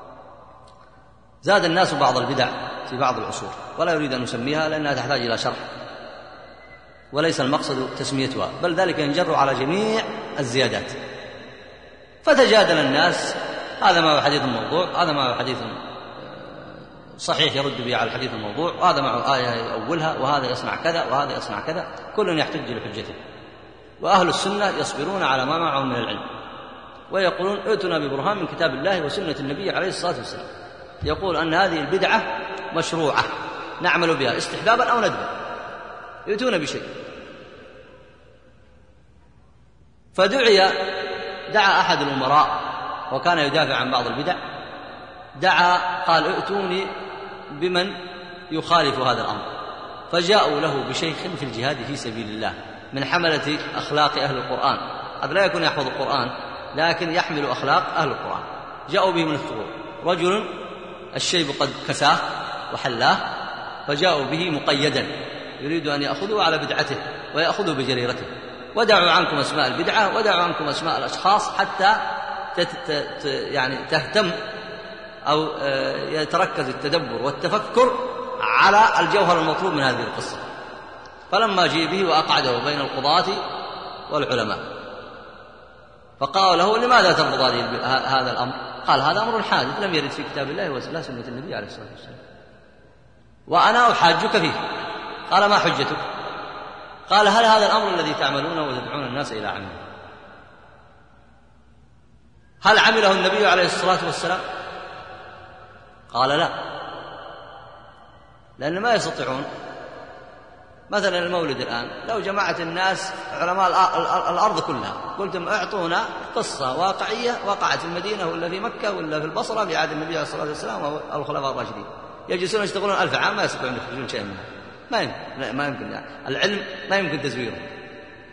زاد الناس بعض البدع في بعض العصور، ولا يريد أن نسميها لأنها تحتاج إلى شرح، وليس المقصد تسميتها، بل ذلك ينجر على جميع الزيادات. فتجادل الناس، هذا ما هو حديث الموضوع، هذا ما هو حديث صحيح يرد به على الحديث الموضوع، وهذا معه آية يؤولها، وهذا يصنع كذا وهذا يصنع كذا، كل يحتج لحجته. وأهل السنة يصبرون على ما معهم من العلم، ويقولون ائتنا ببرهان من كتاب الله وسنة النبي عليه الصلاة والسلام يقول أن هذه البدعة مشروعة نعمل بها استحبابا أو ندبا، يأتون بشيء. دعا أحد الأمراء وكان يدافع عن بعض البدع، قال ائتوني بمن يخالف هذا الأمر، فجاءوا له بشيخ في الجهاد في سبيل الله من حملة أخلاق أهل القرآن، قد لا يكون يحفظ القرآن لكن يحمل أخلاق أهل القرآن. جاءوا به من الثغور، رجل الشيب قد كساه وحلاه، فجاءوا به مقيدا يريد أن يأخذوا على بدعته ويأخذوا بجريرته. ودعوا عنكم أسماء البدعة، ودعوا عنكم أسماء الأشخاص، حتى تهتم أو يتركز التدبر والتفكر على الجوهر المطلوب من هذه القصة. فلما جيء به وأقعده بين القضاة والعلماء فقالوا له لماذا ترفض هذا الأمر؟ قال هذا أمر حادث لم يرد في كتاب الله ولا سنة النبي عليه الصلاة والسلام، وأنا أحاجك فيه. قال ما حجتك؟ قال هل هذا الأمر الذي تعملونه وتدعون الناس إلى عمله هل عمله النبي عليه الصلاة والسلام؟ قال لا، لأن ما يستطيعون. مثلا المولد الآن لو جمعت الناس علماء الأرض كلها قلتم اعطونا قصة واقعية وقعت في المدينة ولا في مكة ولا في البصرة في عهد النبي عليه الصلاة والسلام أو الخلفاء الراشدين، يجلسون يشتغلون 1000 عام ما يستطيعون يخرجون شيئا منها. ما يمكن يعني. العلم ما يمكن تزويره،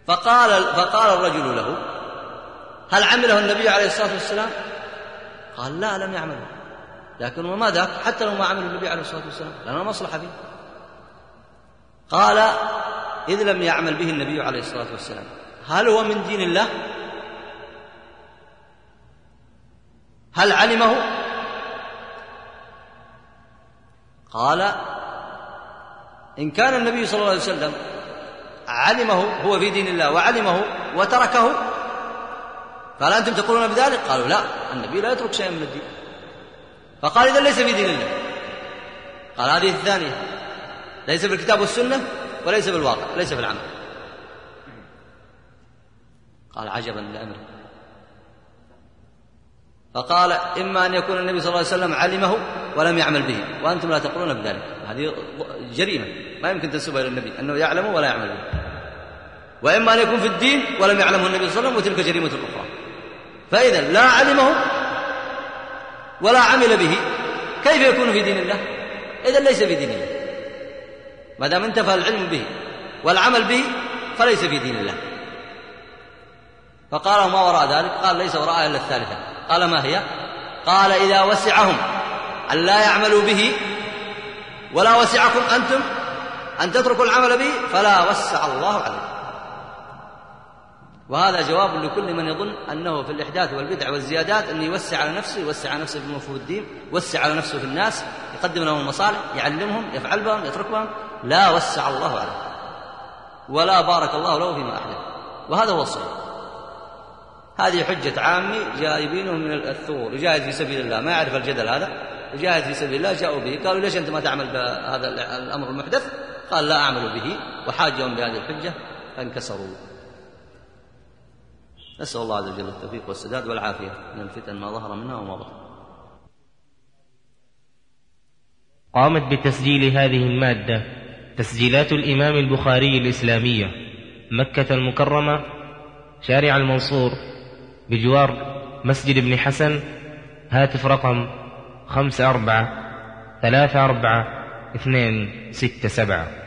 فقال الرجل له: هل عمله النبي عليه الصلاة والسلام؟ قال: لا، لم يعمله. لكن وما ذاك، حتى لو ما عمل النبي عليه الصلاة والسلام لأنه مصلحة به. قال: إذ لم يعمل به النبي عليه الصلاة والسلام، هل هو من دين الله؟ هل علمه؟ قال: إن كان النبي صلى الله عليه وسلم علمه هو في دين الله وعلمه وتركه، فهل أنتم تقولون بذلك؟ قالوا: لا، النبي لا يترك شيئا من الدين. فقال: إذن ليس في دين الله. قال: هذه الثانية، ليس بالكتاب والسنة وليس بالواقع، ليس بالعمل. قال: عجبا لأمره. فقال: إما أن يكون النبي صلى الله عليه وسلم علمه ولم يعمل به وأنتم لا تقولون بذلك، هذه جريمة ما يمكن تنسبها إلى النبي أنه يعلمه ولا يعمل به، وإما أن يكون في الدين ولم يعلمه النبي صلى الله عليه وسلم، وتلك جريمة أخرى. فإذا لا علمه ولا عمل به، كيف يكون في دين الله؟ إذن ليس في دين الله. ما دام انتفى العلم به والعمل به فليس في دين الله. فقال: ما وراء ذلك؟ قال: ليس وراء إلا الثالثة. قال: ما هي؟ قال: إذا وسعهم أن لا يعملوا به ولا وسعكم أنتم أن تتركوا العمل به فلا وسع الله عليكم. وهذا جواب لكل من يظن أنه في الإحداث والبدع والزيادات أن يوسع على نفسه، يوسع على نفسه في مفهوم الدين، يوسع على نفسه في الناس، يقدم لهم المصالح، يعلمهم، يفعل بهم، يترك بهم. لا وسع الله عليه ولا بارك الله له فيما أحدث. وهذا هو الصحيح. هذه حجة عامي جايبينه من الثغور، يجاهد في سبيل الله، ما يعرف الجدل هذا، يجاهد في سبيل الله. جاءوا به قالوا: ليش أنت ما تعمل بهذا الأمر المحدث؟ قال: لا أعمل به، وحاجهم بهذه الحجة فانكسروا. نسأل الله عز وجل التوفيق والسداد والعافية من الفتن ما ظهر منها وما بطن. قامت بتسجيل هذه المادة تسجيلات الإمام البخاري الإسلامية، مكة المكرمة، شارع المنصور بجوار مسجد ابن حسن. هاتف رقم 54 34 267.